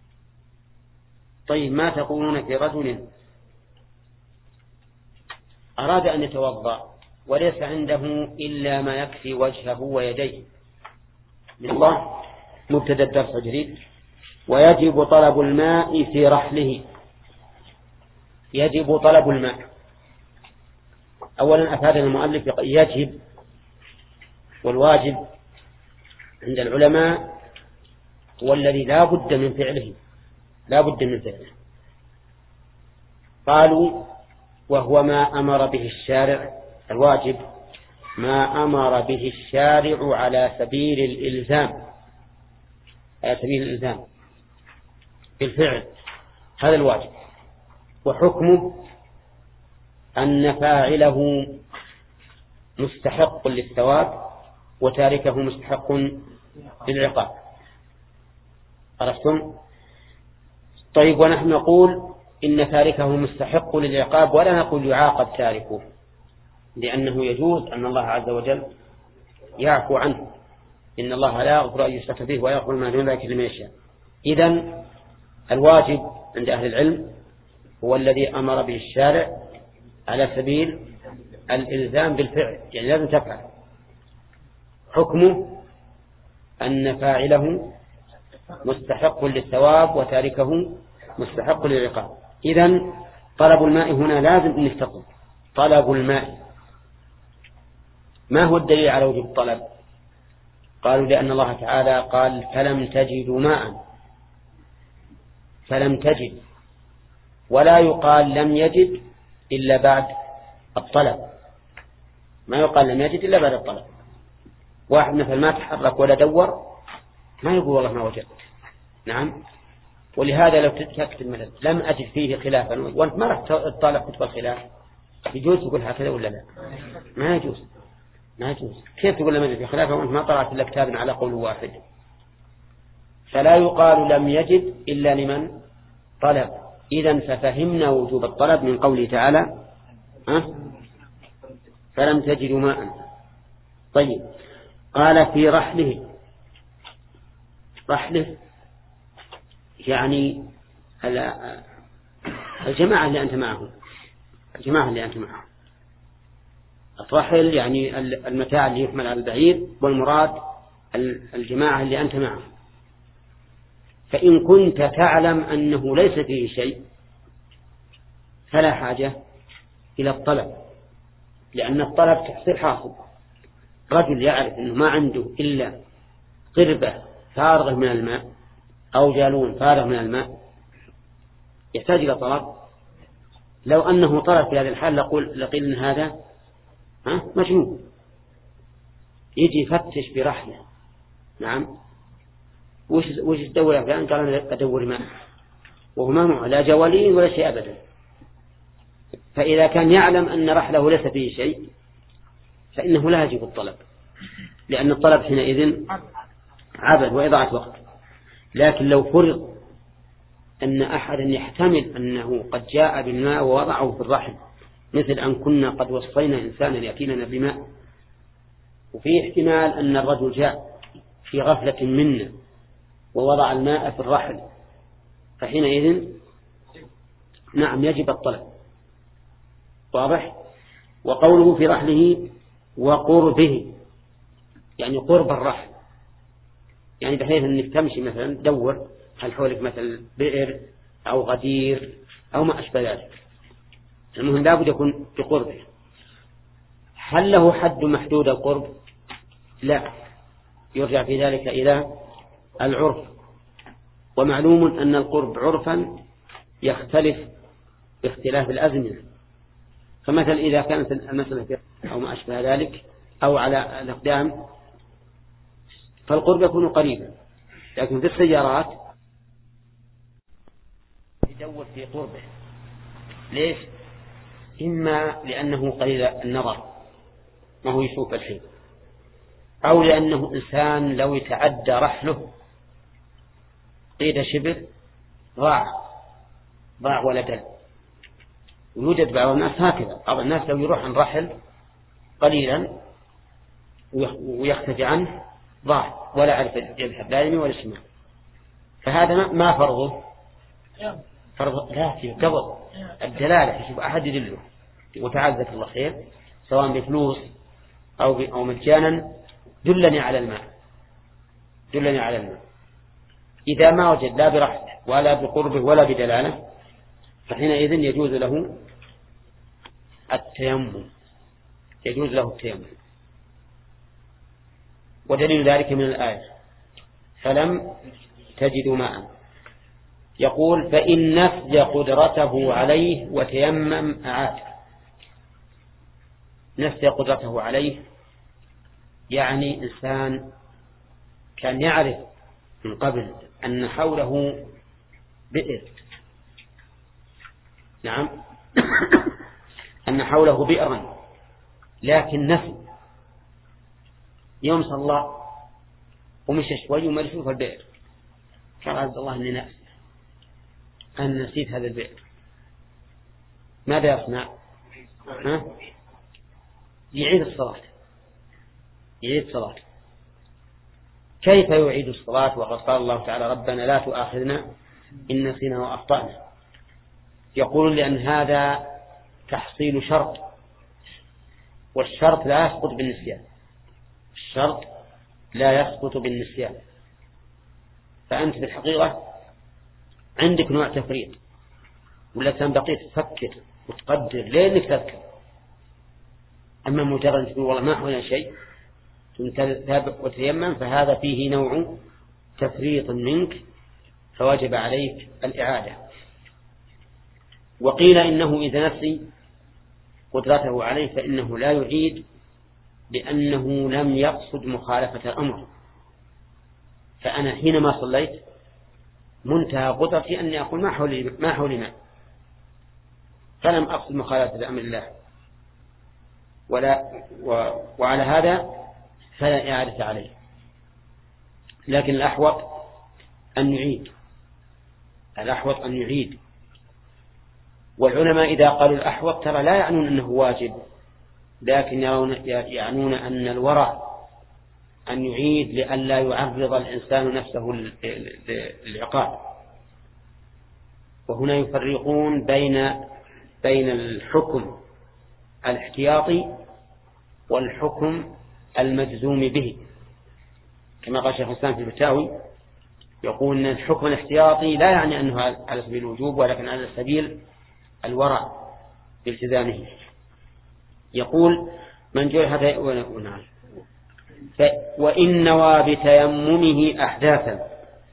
طيب ما تقولون في رجل أراد أن يتوضأ وليس عنده إلا ما يكفي وجهه ويديه؟ الله مبتدأ الدرس جديد. ويجب طلب الماء في رحله. يجب طلب الماء. أولا أفادنا المؤلف يجب، والواجب عند العلماء هو الذي لا بد من فعله. قالوا وهو ما أمر به الشارع. الواجب ما أمر به الشارع على سبيل الإلزام بالفعل، هذا الواجب. وحكمه أن فاعله مستحق للثواب وتاركه مستحق للعقاب. عرفتم؟ طيب، ونحن نقول إن تاركه مستحق للعقاب ولا نقول يعاقب تاركه، لأنه يجوز أن الله عز وجل يعفو عنه. إن الله لا يغفر أن يشرك به ويغفر ما دون ذلك لمن يشاء. إذن الواجب عند أهل العلم هو الذي أمر به الشارع على سبيل الإلزام بالفعل، يعني لازم تفعل. حكمه أن فاعله مستحق للثواب وتاركه مستحق للعقاب. إذن طلب الماء هنا لازم نستطيع. طلب الماء، ما هو الدليل على وجوب الطلب؟ قالوا لأن الله تعالى قال فلم تجدوا ماء، فلم تجد، ولا يقال لم يجد إلا بعد الطلب، ما يقال لم يجد إلا بعد الطلب. واحد مثل ما تحرك ولا دور ما يقول والله ما وجدت. نعم. ولهذا لو تكتب مثلا لم أجد فيه خلافا وأنت ما راح تطالع كتب الخلاف، يجوز تقول هكذا ولا لا؟ ما يجوز. كيف تقول لم أجد فيه خلافا وأنت ما طلعت إلا كتاب على قول واحد؟ فلا يقال لم يجد إلا لمن طلب. إذن ففهمنا وجوب الطلب من قوله تعالى فلم تجدوا ماء. طيب، قال في رحله يعني الجماعة اللي أنت معهم، الرحل يعني المتاع اللي يحمل على البعير، والمراد الجماعة اللي أنت معهم. فإن كنت تعلم أنه ليس فيه شيء فلا حاجة إلى الطلب، لأن الطلب تحصيل حاصل. رجل يعرف أنه ما عنده إلا قربة فارغة من الماء أو جالون فارغ من الماء، يحتاج إلى طلب. لو أنه طلب في هذه الحال لقيل إن هذا مجنون، يجي يفتش برحلة. نعم. وش تدور يا فلان؟ قال أنا أدور ماء، وهو ما معه لا جوالين ولا شيء أبدا. فإذا كان يعلم أن رحله ليس فيه شيء فإنه لا يجب الطلب، لأن الطلب حينئذ عبث وإضاعة وقت. لكن لو فرض أن أحدا يحتمل أنه قد جاء بالماء ووضعه في الرحل، مثل أن كنا قد وصينا إنسانا يأتينا بماء، وفي احتمال أن الرجل جاء في غفلة منا ووضع الماء في الرحل، فحينئذ نعم يجب الطلب. واضح؟ وقوله في رحله وقربه يعني قرب الرحل، يعني بحيث أنك تمشي مثلا دور هل حولك مثل بئر أو غدير أو ما أشبه ذلك، المهم لابد يكون بقربه. هل له حد محدود القرب؟ لا، يرجع في ذلك إلى العرف. ومعلوم أن القرب عرفا يختلف باختلاف الأزمنة. فمثل إذا كانت المسألة أو ما أشبه ذلك أو على الأقدام فالقرب يكون قريبا، لكن في السيارات يدور في قربه. ليش؟ إما لأنه قليل النظر ما هو يشوف الحين، أو لأنه إنسان لو يتعدى رحله قيد شبر ضاع ولا دل. ويوجد بعض الناس هكذا، بعض الناس لو يروح عن رحل قليلا ويختفي عنه ضاع ولا عرف يذهب لا يمين ولا شمال. فهذا ما فرضه لا في قبض الدلالة، يشوف أحد يدله وتعزك الله خير سواء بفلوس أو مجانا، دلني على الماء. إذا ما وجد لا برحله ولا بقربه ولا بدلالة فحينئذ يجوز له التيمم. ودليل ذلك من الآية فلم تجدوا ماء. يقول فإن نفذ قدرته عليه وتيمم أعاد. نفذ قدرته عليه يعني إنسان كان يعرف من قبل أن حوله بئر، نعم أن حوله بئرا، لكن نسي يوم صلى ومشى شوي وما يشوف البئر، قال عبد الله إني ناسي، أنا نسيت هذا البئر، ماذا يصنع؟ يعيد الصلاة. يعيد الصلاة. كيف يعيد الصلاة وقد قال الله تعالى ربنا لا تؤاخذنا إن نسينا وأخطأنا؟ يقول لأن هذا تحصيل شرط، والشرط لا يسقط بالنسيان، الشرط لا يسقط بالنسيان. فأنت في الحقيقة عندك نوع تفريط، ولا بقيت تفكر وتقدر لأنك تذكر. أما مجرد تقول والله ما حولنا شيء ثم تذهب وتيمم، فهذا فيه نوع تفريط منك، فوجب عليك الإعادة. وقيل إنه إذا نسي قدرته عليه فإنه لا يعيد، لأنه لم يقصد مخالفة الأمر. فأنا حينما صليت منتهى قدرتي أني أقول ما حولي ماء، فلم أقصد مخالفة أمر الله، وعلى هذا فلا إعادة عليه. لكن الأحوط أن يعيد، الأحوط أن يعيد. والعلماء إذا قالوا الأحوط ترى لا يعنون أنه واجب، لكن يعنون أن الورع أن يعيد لئلا يعرض الإنسان نفسه للعقاب. وهنا يفرقون بين الحكم الاحتياطي والحكم المجزوم به، كما قال شيخ الإسلام في الفتاوي، يقول أن الحكم الاحتياطي لا يعني أنه على سبيل الوجوب، ولكن على سبيل الورع بالتزامه. يقول من جعل هذا وإن نوى بتيممه أحداثا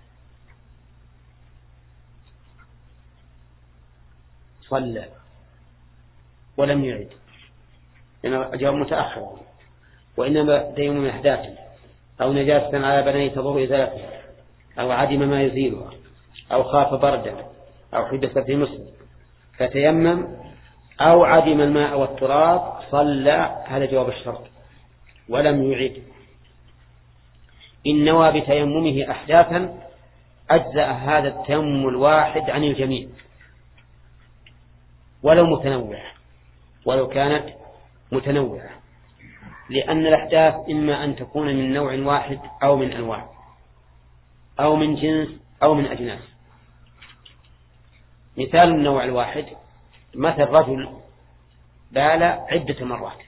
صلى ولم يعد، لأن جواب متأخر. وإنما تيمم أحداثا أو نجاسة على بدنه تضر إزالتها، أو عدم ما يزيلها، أو خاف بردا، أو حدث في مسلم فتيمم، أو عدم الماء والتراب صلى، هذا جواب الشرط ولم يعد. إن نوى بتيممه أحداثا أجزأ هذا التيمم الواحد عن الجميع ولو متنوع، ولو كانت متنوعة، لأن الأحداث إما أن تكون من نوع واحد أو من أنواع، أو من جنس أو من أجناس. مثال النوع الواحد مثل رجل بال عدة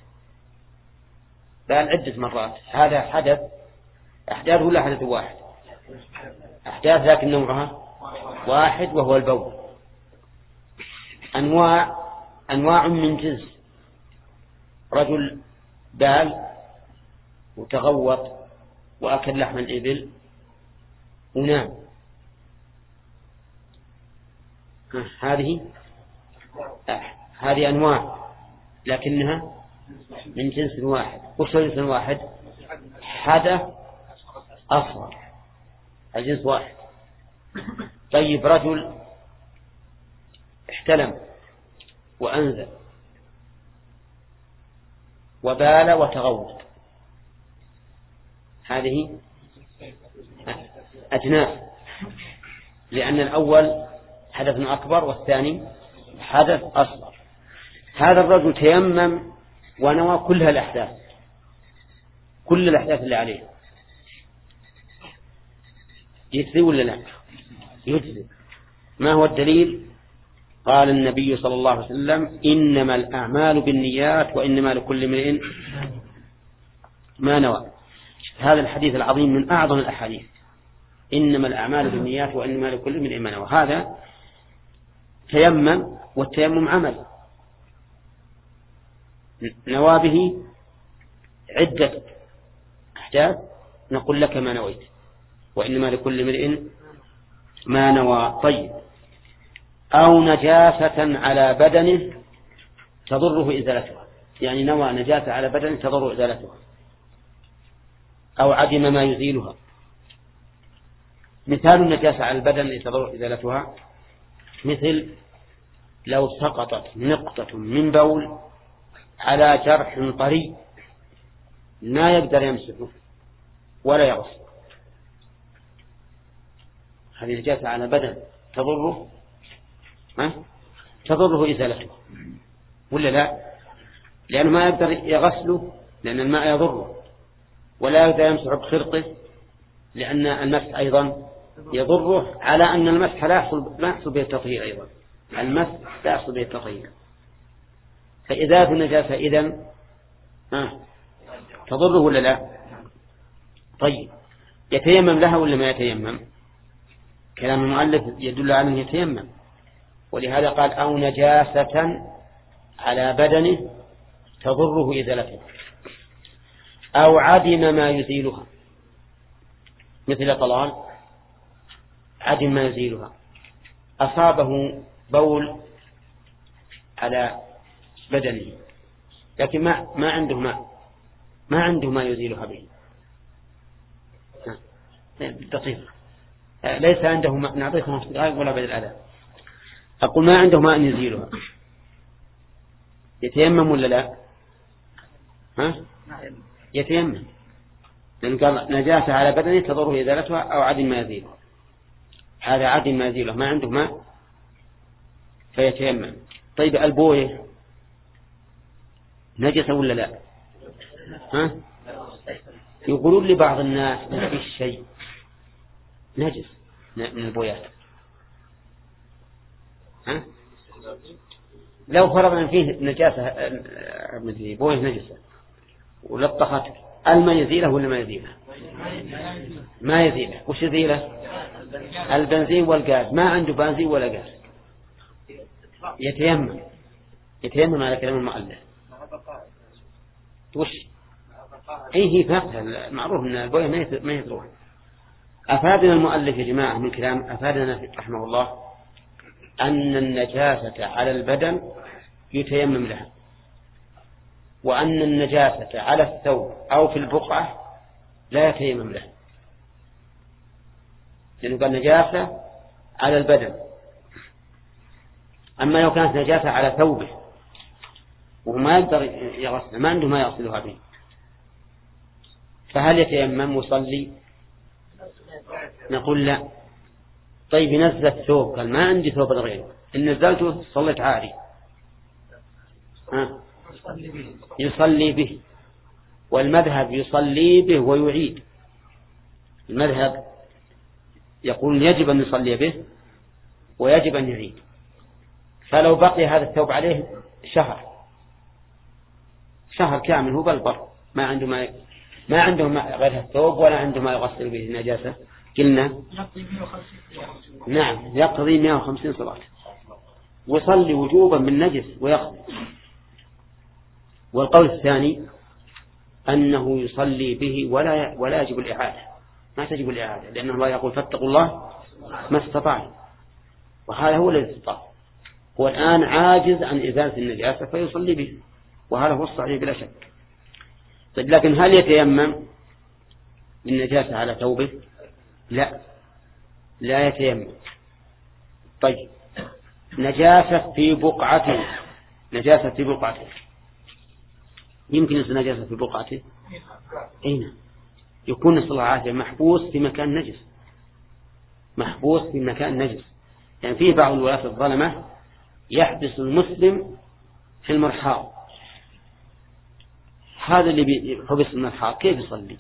مرات، هذا حدث أحداث ولا حدث واحد؟ أحداث، لكن نوعها واحد وهو البول. أنواع من جنس، رجل بال وتغوط وأكل لحم الإبل ونام، هذه أنواع لكنها من جنس واحد. وش جنس واحد؟ حدث أصغر، الجنس واحد. طيب رجل احتلم وأنزل وبال وتغوط، هذه أجناس، لأن الأول حدث أكبر والثاني حدث أصغر. هذا الرجل تيمم ونوى كلها الأحداث، كل الأحداث اللي عليه، يجزي ولا لا؟ يجزي. ما هو الدليل؟ قال النبي صلى الله عليه وسلم إنما الأعمال بالنيات وإنما لكل امرئ ما نوى. هذا الحديث العظيم من أعظم الأحاديث، إنما الأعمال بالنيات وإنما لكل امرئ ما نوى. هذا تيمم، والتيمم عمل نوى به عدة أحداث، نقول لك ما نويت، وإنما لكل امرئ ما نوى. طيب، أو نجاسة على بدنه تضره إزالتها، يعني نوى نجاسة على بدنه تضر إزالتها، أو عدم ما يزيلها. مثال النجاسة على البدن يتضرر إزالتها مثل لو سقطت نقطة من بول على جرح طري ما يقدر يمسحه ولا يغسل، هذه نجاسة على البدن تضره إزالته ولا لا؟ لأنه ما يقدر يغسله لأن الماء يضره، ولا يقدر يمسح بخرقه لأن المسح أيضا يضره، على أن المسح لا يحصل به التطهير أيضا، المسح لا يحصل به التطهير. فإزالة النجاسة إذن تضره ولا لا؟ طيب يتيمم لها ولا ما يتيمم؟ كلام المؤلف يدل على أنه يتيمم، ولهذا قال أو نجاسة على بدنه تضره إزالته، أو عدم ما يزيلها مثل طلال عدم ما يزيلها، أصابه بول على بدنه لكن ما عنده ما عنده ما يزيلها به دقيقة، ليس عنده ماء، نعطيكم في الآية ولا بدل الآية، أقول ما عنده ماء يزيلها يتيمم ولا لا؟ يتيمم، لأن قال نجاسة على بدنه تضره إزالتها أو عدم ما يزيلها، هذا عدم ما يزيله ما عنده ماء فيتيمم. طيب البوية نجسة ولا لا؟ يقولون لبعض الناس ما في شيء نجس من البويات، لو فرضنا فيه نجاسة بويه نجسة ولطخت الماء يزيله ولا ما يزيله؟ ما يزيله. وش يزيله؟ البنزين والغاز، ما عنده بنزين ولا غاز يتيمم على كلام المؤلف. وش هي فقه المعروف ان البويه ما يزروح. أفادنا المؤلف يا جماعة من كلام أفادنا رحمه الله أن النجاسة على البدن يتيمم لها، وأن النجاسة على الثوب أو في البقعة لا يتيمم لها، لأنه قال نجاسة على البدن. أما لو كانت نجاسة على ثوبه وما يقدر يغسل ما عنده ما يغسلها به فهل يتيمم ويصلي؟ نقول لا. طيب نزل الثوب قال ما عندي ثوب غيره، إن نزلته صليت عاري يصلي به، والمذهب يصلي به ويعيد. المذهب يقول يجب أن يصلي به ويجب أن يعيد. فلو بقي هذا الثوب عليه شهر كامل هو بالبر ما عنده ما غير الثوب ولا عنده ما يغسل به النجاسة، قلنا نعم يقضي 150 صلاة ويصلي وجوبا من نجس ويقضي. والقول الثاني أنه يصلي به ولا يجب الإعادة، ما تجب الإعادة، لأن الله يقول فاتقوا الله ما استطاع، وهذا هو الذي استطاع، هو الآن عاجز عن إزالة النجاسة فيصلي به، وهذا هو الصحيح بلا شك. طيب لكن هل يتيمم بالنجاسة على ثوبه؟ لا يتيمم. طيب نجاسة في بقعته يمكن يصير نجاسة في بقعته أين يكون نسأل الله العافية محبوس في مكان نجس، يعني فيه بعض الولاة الظلمة يحبس المسلم في المرحاض، هذا اللي بيحبس في المرحاض كيف يصلي؟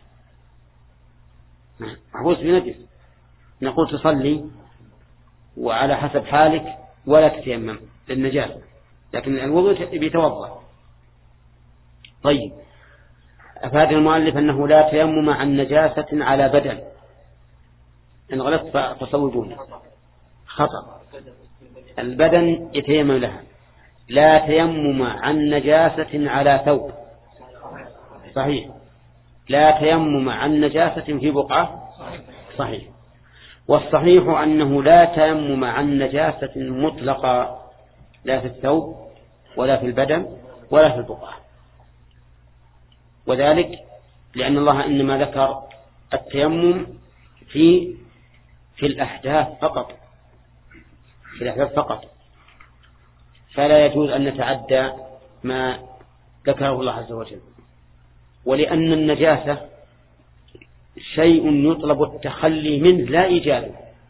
محبوس بنجس. نقول تصلي وعلى حسب حالك ولا تتيمم للنجاسة، لكن الوضوء بيتوضأ. طيب أفاد المؤلف أنه لا تيمم عن نجاسة على بدن، إن غلطت فصوبوني خطأ، البدن يتيمم لها، لا تيمم عن نجاسة على ثوب، صحيح، لا تيمم عن نجاسة في بقعة، صحيح. والصحيح أنه لا تيمم عن نجاسة مطلقة لا في الثوب ولا في البدن ولا في البقعة، وذلك لأن الله إنما ذكر التيمم في الأحداث فقط، في الأحداث فقط، فلا يجوز أن نتعدى ما ذكره الله عز وجل. ولأن النجاسة شيء يطلب التخلي منه لا إيجابه،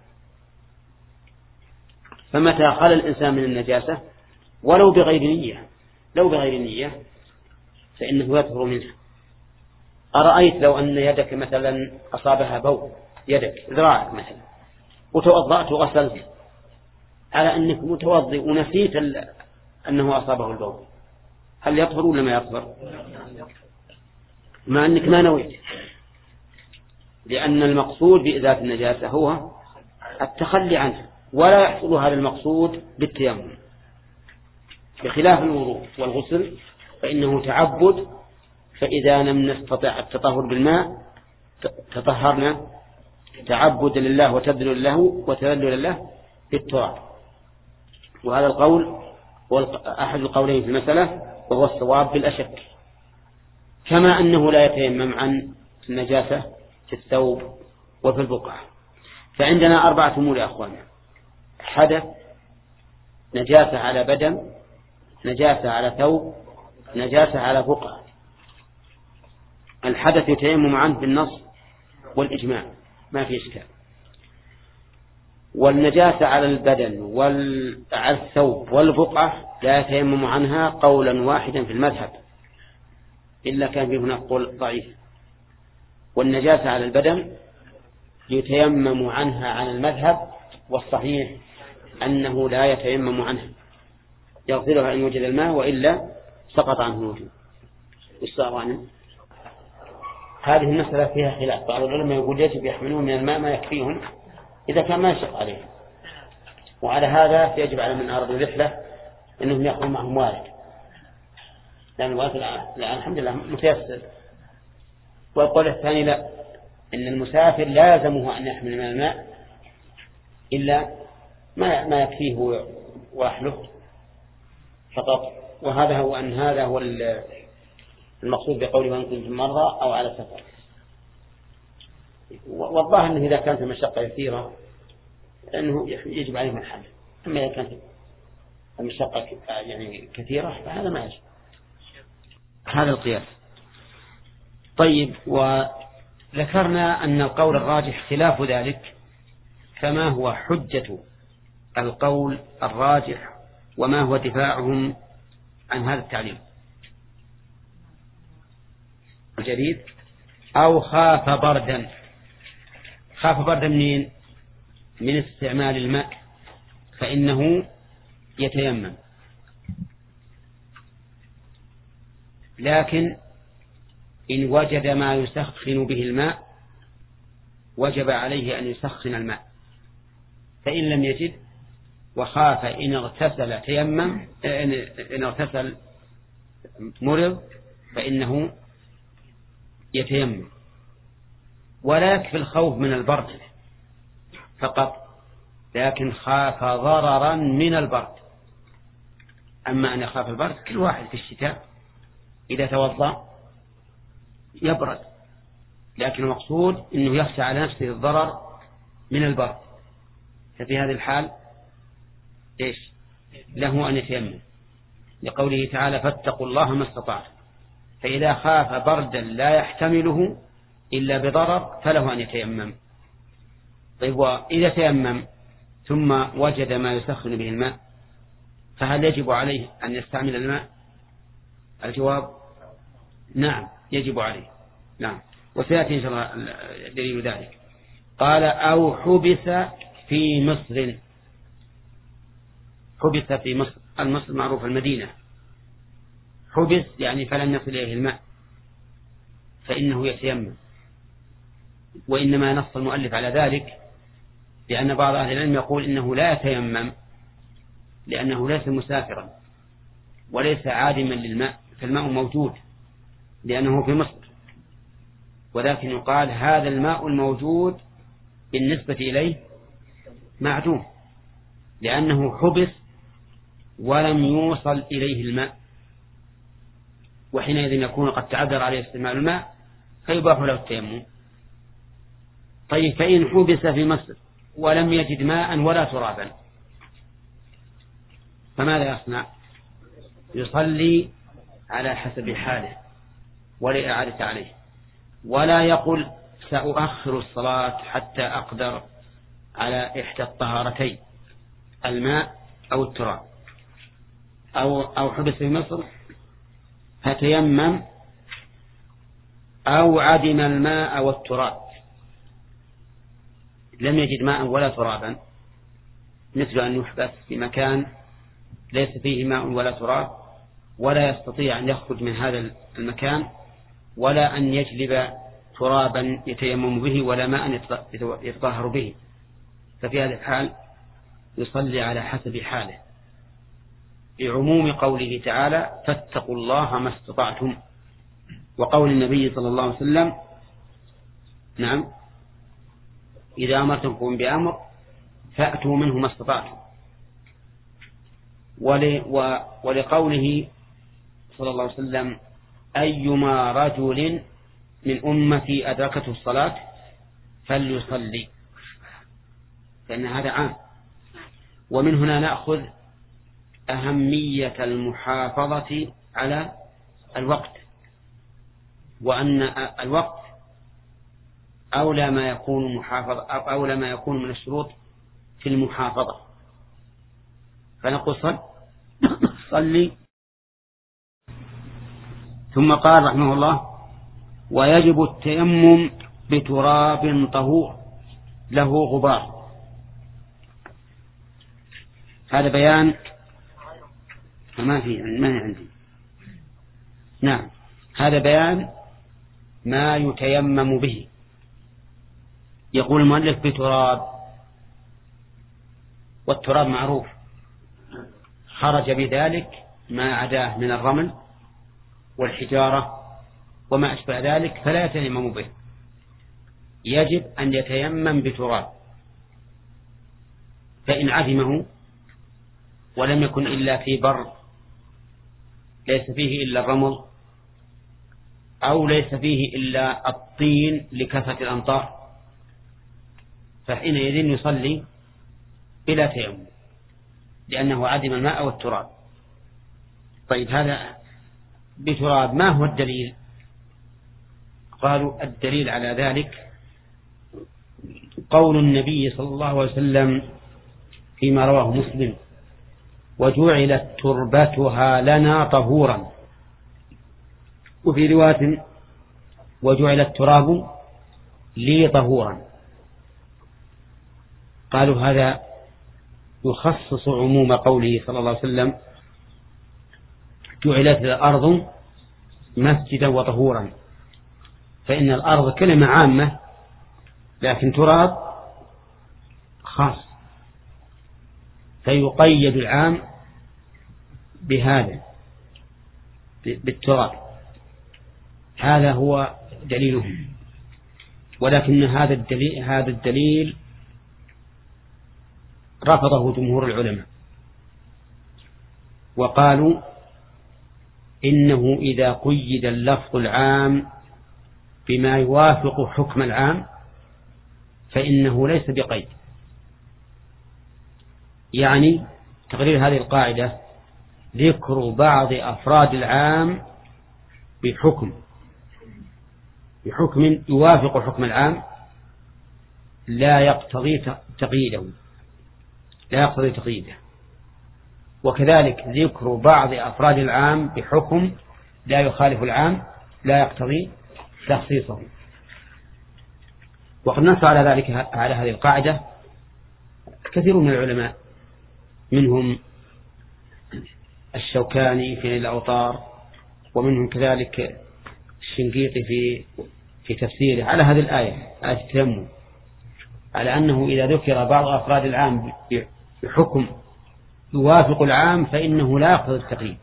فمتى خلى الإنسان من النجاسة ولو بغير نية فإنه يطهر منها. أرأيت لو أن يدك مثلا أصابها بول، يدك ذراعك مثلا، وتوضأت وغسلت على أنك متوضئ ونسيت أنه أصابه البول، هل يطهر ولا ما يطهر؟ مع أنك ما نويت، لأن المقصود بإزالة النجاسة هو التخلي عنه، ولا يحصل هذا المقصود بالتيمم، بخلاف الوضوء والغسل فإنه تعبد، فإذا لم نستطع التطهر بالماء تطهرنا تعبد لله وتذلل له بالتراب. وهذا القول هو أحد القولين في المسألة، وهو الصواب بالأشك. كما أنه لا يتيمم عن النجاسة في الثوب وفي البقعة. فعندنا 4 أمور يا أخوانا: حدث، نجاسة على بدن، نجاسة على ثوب، نجاسة على بقعة. الحدث يتيمم عنه بالنص والإجماع، ما في إشكال. والنجاسة على البدن وعلى الثوب والبقعة لا يتيمم عنها قولا واحدا في المذهب، إلا كان فيه هناك قول ضعيف. والنجاسة على البدن يتيمم عنها عن المذهب، والصحيح أنه لا يتيمم عنها، يغسلها إن وجد الماء، وإلا سقط عنه الوجود. هذه المسألة فيها خلاف، بعض العلماء يقول يجب يحملون من الماء ما يكفيهم إذا كان ما يشق عليهم، وعلى هذا يجب على من أراد الرحلة أنهم يأخذوا معهم وارد، لأن الوارد الآن الحمد لله متيسر. والقول الثاني لا، إن المسافر لا يلزمه أن يحمل من الماء إلا ما يكفيه وأحله فقط. وهذا هو أن هذا هو المقصود بقوله وإن كنتم مرضى أو على سفر. والظاهر أنه إذا كانت المشقة يسيرة فإنه يجب عليهم الحمل، أما إذا كانت المشقة يعني كثيرة فهذا ما يجب. هذا القياس. طيب، وذكرنا أن القول الراجح خلاف ذلك، فما هو حجة القول الراجح وما هو دفاعهم عن هذا التعليم الجديد؟ أو خاف بردا. خاف بردا منين؟ من استعمال الماء، فإنه يتيمم، لكن إن وجد ما يسخن به الماء وجب عليه أن يسخن الماء، فإن لم يجد وخاف إن اغتسل تيمم، إن اغتسل مرض فإنه يتيمم. ولا يكفي الخوف من البرد فقط، لكن خاف ضررا من البرد. أما أن يخاف البرد، كل واحد في الشتاء إذا توضأ يبرد، لكن المقصود أنه يخشى على نفسه الضرر من البرد، ففي هذه الحال إيش له؟ أن يتيمم، لقوله تعالى فاتقوا الله ما استطعتم. فإذا خاف بردا لا يحتمله إلا بضرر فله أن يتيمم. طيب، وإذا تيمم ثم وجد ما يسخن به الماء فهل يجب عليه أن يستعمل الماء؟ الجواب نعم، يجب عليه. نعم، وسيأتي إن شاء الله دليل ذلك. قال أو حبس في مصر. حبس في مصر، المصر معروف المدينة، حبس يعني فلم يصل إليه الماء فإنه يتيمم. وإنما نص المؤلف على ذلك لأن بعض أهل العلم يقول إنه لا يتيمم لأنه ليس مسافرا وليس عادما للماء، فالماء موجود لأنه في مصر، ولكن يقال هذا الماء الموجود بالنسبة إليه معدوم، لأنه حبس ولم يوصل إليه الماء، وحينئذ يكون قد تعذر عليه استعمال الماء فيباح له التيمم. طيب فإن حبس في مصر ولم يجد ماء ولا ترابا فماذا يصنع؟ يصلي على حسب حاله ولا إعادة عليه، ولا يقل سأؤخر الصلاة حتى أقدر على إحدى الطهارتين الماء أو التراب، أو حبس في مصر فتيمم أو عدم الماء والتراب، لم يجد ماء ولا ترابا، مثل أن يحبس في مكان ليس فيه ماء ولا تراب ولا يستطيع أن يخرج من هذا المكان، ولا أن يجلب ترابا يتيمم به ولا ماء يتطهر به، ففي هذا الحال يصلي على حسب حاله، بعموم قوله تعالى فاتقوا الله ما استطعتم، وقول النبي صلى الله عليه وسلم نعم إذا أمرتكم بأمر فأتوا منه ما استطعتم، ولقوله صلى الله عليه وسلم أيما رجل من أمتي أدركته الصلاة فليصلي، فإن هذا عام. ومن هنا نأخذ أهمية المحافظة على الوقت، وأن الوقت أولى ما يكون محافظة أو أولى ما يكون من الشروط في المحافظة، فنقول صلي. ثم قال رحمه الله ويجب التيمم بتراب طهور له غبار. هذا بيان ما عندي. نعم هذا بيان ما يتيمم به. يقول المؤلف بتراب، والتراب معروف خرج بذلك ما عداه من الرمل والحجارة وما أشبه ذلك فلا يتيمم به، يجب أن يتيمم بتراب، فإن عدمه ولم يكن إلا في بر ليس فيه إلا الرمل أو ليس فيه إلا الطين لكثرة الأمطار فحينئذ يصلي بلا تيمم لأنه عدم الماء والتراب. طيب هذا بتراب، ما هو الدليل؟ قالوا الدليل على ذلك قول النبي صلى الله عليه وسلم فيما رواه مسلم وجعلت تربتها لنا طهورا، وفي رواية وجعل التراب لي طهورا. قالوا هذا يخصص عموم قوله صلى الله عليه وسلم جعلت الأرض مسجدا وطهورا، فإن الأرض كلمة عامة لكن تراب خاص، فيقيد العام بهذا بالتراب. هذا هو دليله، ولكن هذا الدليل رفضه جمهور العلماء وقالوا إنه إذا قيد اللفظ العام بما يوافق حكم العام فإنه ليس بقيد. يعني تقرير هذه القاعدة ذكر بعض أفراد العام بحكم يوافق حكم العام لا يقتضي تقييده، وكذلك ذكر بعض أفراد العام بحكم لا يخالف العام لا يقتضي تخصيصه. وقد نص على ذلك على هذه القاعدة كثير من العلماء، منهم الشوكاني في الأوطار، ومنهم كذلك الشنقيطي في تفسيره على هذه الآية آية التيمم، على أنه إذا ذكر بعض أفراد العام بحكم يوافق العام فإنه لا يقتضي التقييد.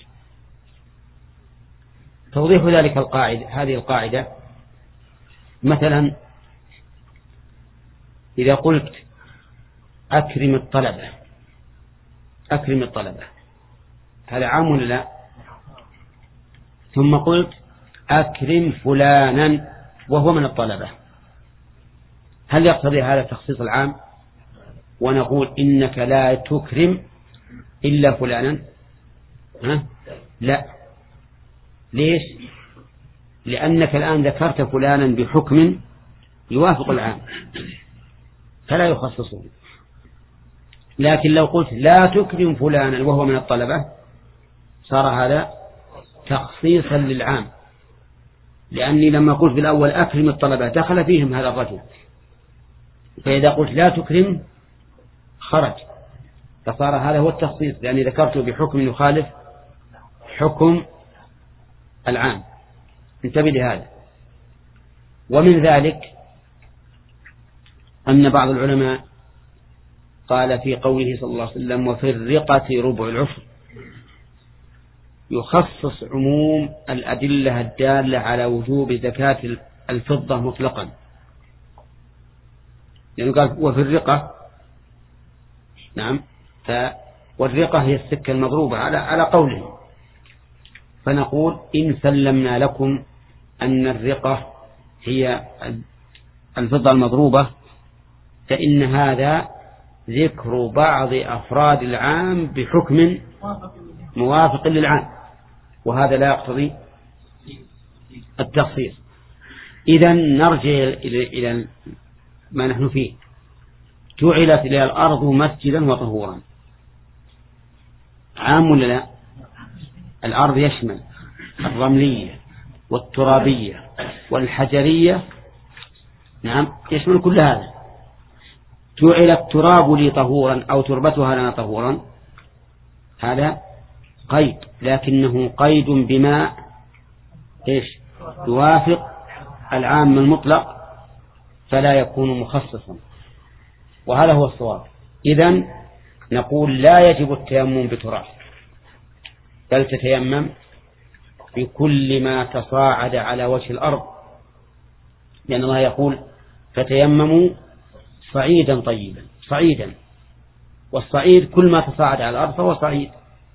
توضيح ذلك هذه القاعدة مثلا إذا قلت أكرم الطلبة هذا عام ولا لا؟ ثم قلت أكرم فلانا وهو من الطلبة، هل يقتضي هذا تخصيص العام ونقول إنك لا تكرم إلا فلانا؟ لا. ليش؟ لأنك الآن ذكرت فلانا بحكم يوافق العام فلا يخصصه. لكن لو قلت لا تكرم فلانا وهو من الطلبة صار هذا تخصيصا للعام، لأني لما قلت بالأول أكرم الطلبة دخل فيهم هذا الرجل، فإذا قلت لا تكرم خرج، فصار هذا هو التخصيص لأني ذكرته بحكم يخالف حكم العام. انتبه لهذا. ومن ذلك أن بعض العلماء قال في قوله صلى الله عليه وسلم وفي الرقة ربع العشر يخصص عموم الأدلة الدالة على وجوب زكاة الفضة مطلقا، لأنه قال وفي الرقة، نعم، والرقة هي السكة المضروبة على قوله، فنقول إن سلمنا لكم أن الرقة هي الفضة المضروبة فإن هذا ذكر بعض أفراد العام بحكم موافق للعام، وهذا لا يقتضي التخصيص. إذن نرجع إلى ما نحن فيه. جعلت إلى الأرض مسجدا وطهورا، عام ولا لا؟ الأرض يشمل الرملية والترابية والحجرية، نعم يشمل كل هذا. جعل التراب لي طهورا أو تربتها لنا طهورا، هذا قيد، لكنه قيد بما يوافق العام المطلق فلا يكون مخصصا، وهذا هو الصواب. إذن نقول لا يجب التيمم بتراب، بل تتيمم بكل ما تصاعد على وجه الأرض، لأن الله يقول فتيمموا صعيدا طيبا، صعيدا، والصعيد كل ما تصاعد على الأرض فهو صعيد.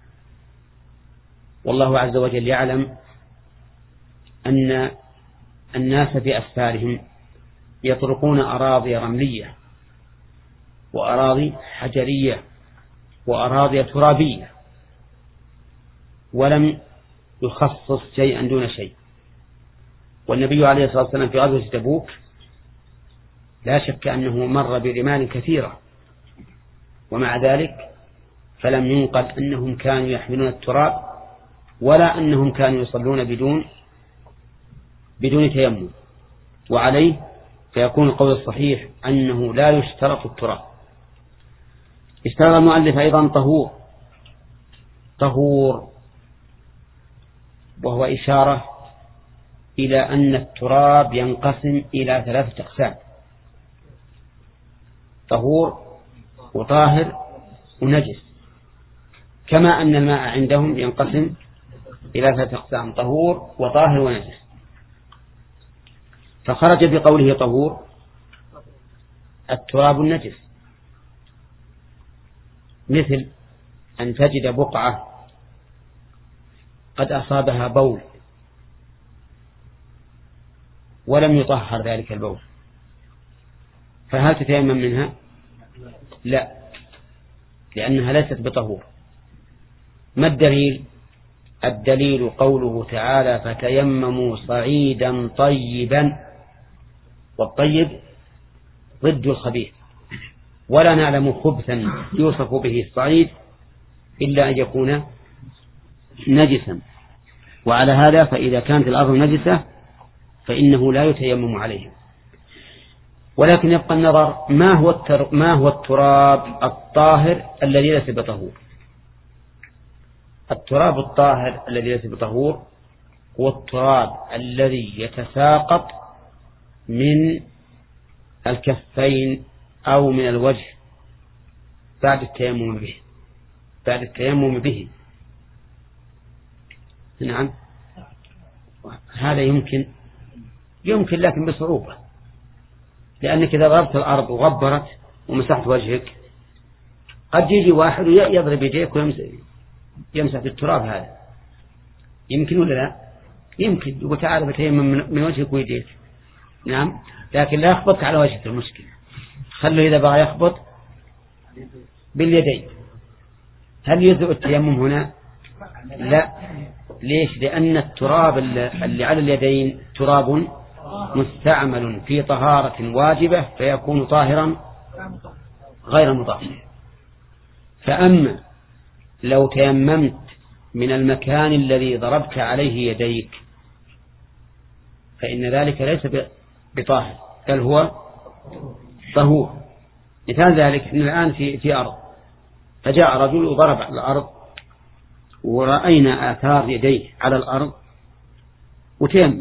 والله عز وجل يعلم أن الناس في أسفارهم يطرقون أراضي رملية وأراضي حجرية وأراضي ترابية، ولم يخصص شيئا دون شيء. والنبي عليه الصلاة والسلام في غزوة تبوك لا شك أنه مر برمال كثيرة، ومع ذلك فلم ينقل أنهم كانوا يحملون التراب ولا أنهم كانوا يصلون بدون تيمم. وعليه فيكون القول الصحيح أنه لا يشترط التراب. اشترط المؤلف أيضا طهور، وهو إشارة إلى أن التراب ينقسم إلى 3 أقسام: طهور وطاهر ونجس، كما أن الماء عندهم ينقسم إلى 3 أقسام: طهور وطاهر ونجس. فخرج بقوله طهور التراب النجس، مثل أن تجد بقعة قد أصابها بول ولم يطهر ذلك البول، فهل تتيمم منها؟ لا، لأنها ليست بطهور. ما الدليل؟ الدليل قوله تعالى فتيمموا صعيدا طيبا، والطيب ضد الخبيث، ولا نعلم خبثا يوصف به الصعيد إلا أن يكون نجسا. وعلى هذا فإذا كانت الأرض نجسة فإنه لا يتيمم عليه. ولكن يبقى النظر ما هو التراب الطاهر الذي ليس بطهور. التراب الطاهر الذي ليس بطهور هو التراب الذي يتساقط من الكفين أو من الوجه بعد التيمم به. نعم، هذا يمكن لكن بصعوبة، لأنك إذا ضربت الأرض وغبرت ومسحت وجهك قد يجي واحد يضرب يديك ويمسح بالتراب. هذا يمكن ولا لا؟ يمكن. يقول تعالى بتيمم من وجهك ويديك، نعم، لكن لا يخبط على وجه المشكلة، خلوا إذا بغى يخبط باليدين. هل يجزئ التيمم هنا؟ لا. ليش؟ لأن التراب اللي على اليدين تراب مستعمل في طهارة واجبة فيكون طاهرا غير مطهر. فأما لو تيممت من المكان الذي ضربت عليه يديك فإن ذلك ليس بطاهر بل هو طهور. مثال ذلك إن الآن في أرض، فجاء رجل وضرب على الأرض ورأينا آثار يديه على الأرض وتيمم،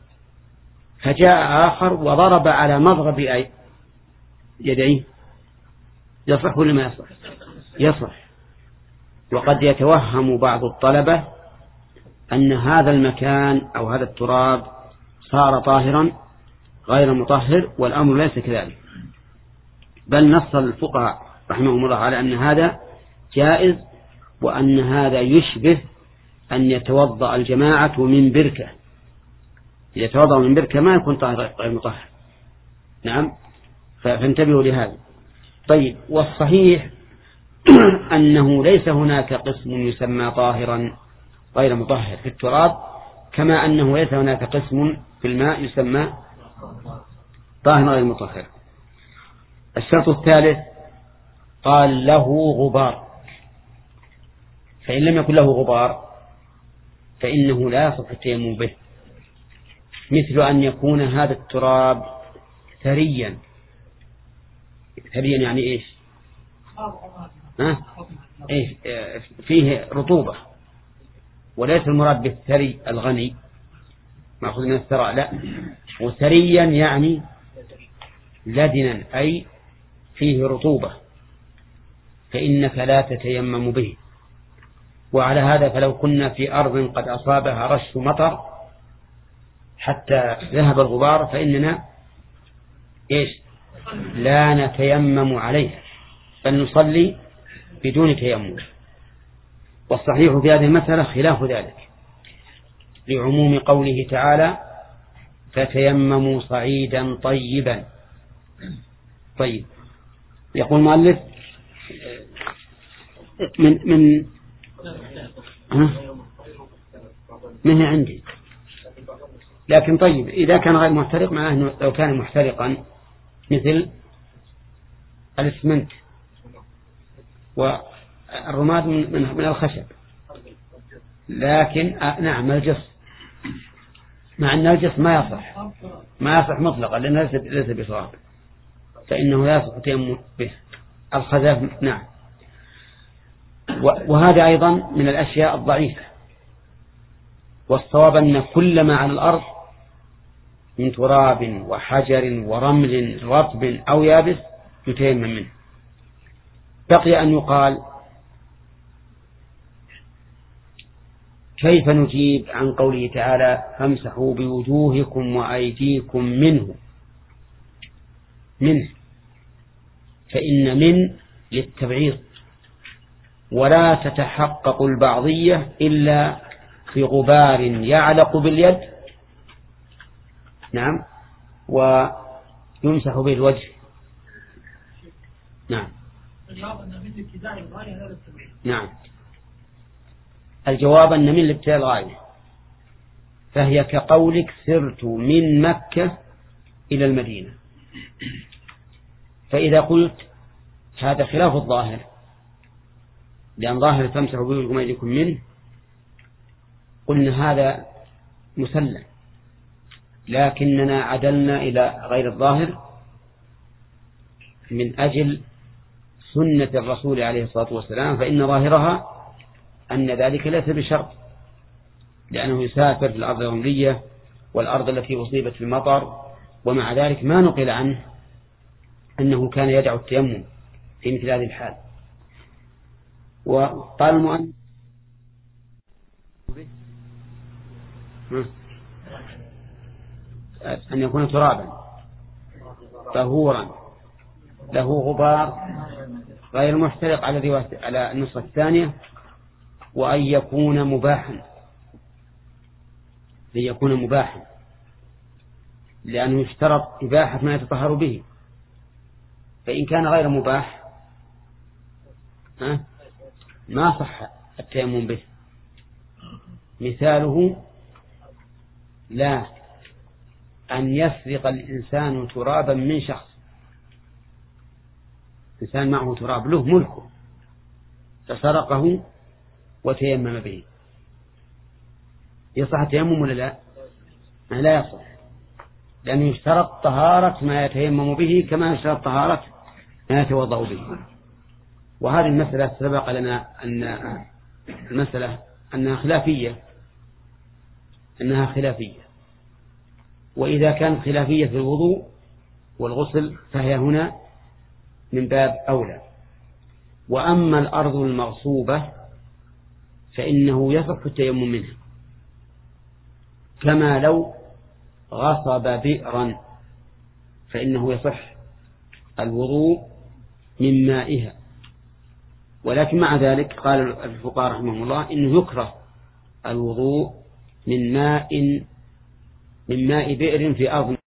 فجاء آخر وضرب على مضرب يديه، يصح ولا ما يصح؟ يصح. وقد يتوهم بعض الطلبة أن هذا المكان أو هذا التراب صار طاهرا غير مطهر، والأمر ليس كذلك، بل نص الفقهاء رحمهم الله على أن هذا جائز، وأن هذا يشبه أن يتوضأ الجماعة من بركة. يتوضأ من بركة ما يكون طاهر غير مطهر. نعم، فانتبهوا لهذا. طيب، والصحيح أنه ليس هناك قسم يسمى طاهرا غير مطهر في التراب، كما أنه ليس هناك قسم في الماء يسمى طاهر غير مطهر. الشرط الثالث قال له غبار، فإن لم يكن له غبار فإنه لا يصح التيمم به، مثل أن يكون هذا التراب ثريا. ثريا يعني إيش؟ إيش؟ فيه رطوبة، وليس المراد بالثري الغني مأخذ من الثراء، لا، وثريا يعني لدنا أي فيه رطوبة، فإنك لا تتيمم به. وعلى هذا فلو كنا في أرض قد أصابها رش مطر حتى ذهب الغبار فإننا إيش؟ لا نتيمم عليه، بل نصلي بدون تيمم. والصحيح في هذه المسألة خلاف ذلك، لعموم قوله تعالى فتيمموا صعيدا طيبا. طيب، يقول المؤلف من عندي، لكن طيب إذا كان غير محترق، معناه أنه لو كان محترقا مثل الإسمنت والرماد من الخشب، لكن نعم الجص، مع أن الجص ما يصح مطلقا لأنه ليس بصواب، فإنه لا يصح التيمم به. الخزاف نعم. وهذا أيضا من الأشياء الضعيفة، والصواب أن كل ما على الأرض من تراب وحجر ورمل رطب أو يابس يتيمم منه. بقي أن يقال كيف نجيب عن قوله تعالى فامسحوا بوجوهكم وأيديكم منه، فإن من للتبعيض، ولا تتحقق البعضية إلا في غبار يعلق باليد، نعم، ويمسح به الوجه. نعم، نعم، الجواب أن من الابتداء الغاية، فهي كقولك سرت من مكة إلى المدينة. فإذا قلت هذا خلاف الظاهر، لأن ظاهر فامسحوا بوجوهكم وأيديكم منه، قلنا هذا مسلم، لكننا عدلنا إلى غير الظاهر من أجل سنة الرسول عليه الصلاة والسلام، فإن ظاهرها أن ذلك ليس بشرط، لأنه يسافر في الأرض الرملية والأرض التي أصيبت بالمطر، ومع ذلك ما نقل عنه أنه كان يدعو التيمم في مثل هذه الحال. وقال المؤلف أن يكون ترابا طهورا له غبار غير محترق على النسخة الثانية، وأن يكون مباحا، لأنه يشترط إباحة ما يتطهر به، فإن كان غير مباح ما صح التيمم به. مثاله لا أن يسرق الإنسان ترابا من شخص، إنسان معه تراب له ملكه فسرقه وتيمم به، يصح التيمم ولا لا؟ لا يصح، لأنه يشترط طهارة ما يتيمم به كما يشترط طهارة ما يتوضأ به. وهذه المسألة سبق لنا أن المسألة أنها خلافية، وإذا كانت خلافية في الوضوء والغسل فهي هنا من باب أولى. وأما الأرض المغصوبة فإنه يصح التيمم منها، كما لو غصب بئرا فإنه يصح الوضوء من مائها. ولكن مع ذلك قال الفقهاء رحمهم الله إنه يكره الوضوء من ماء بئر في أرض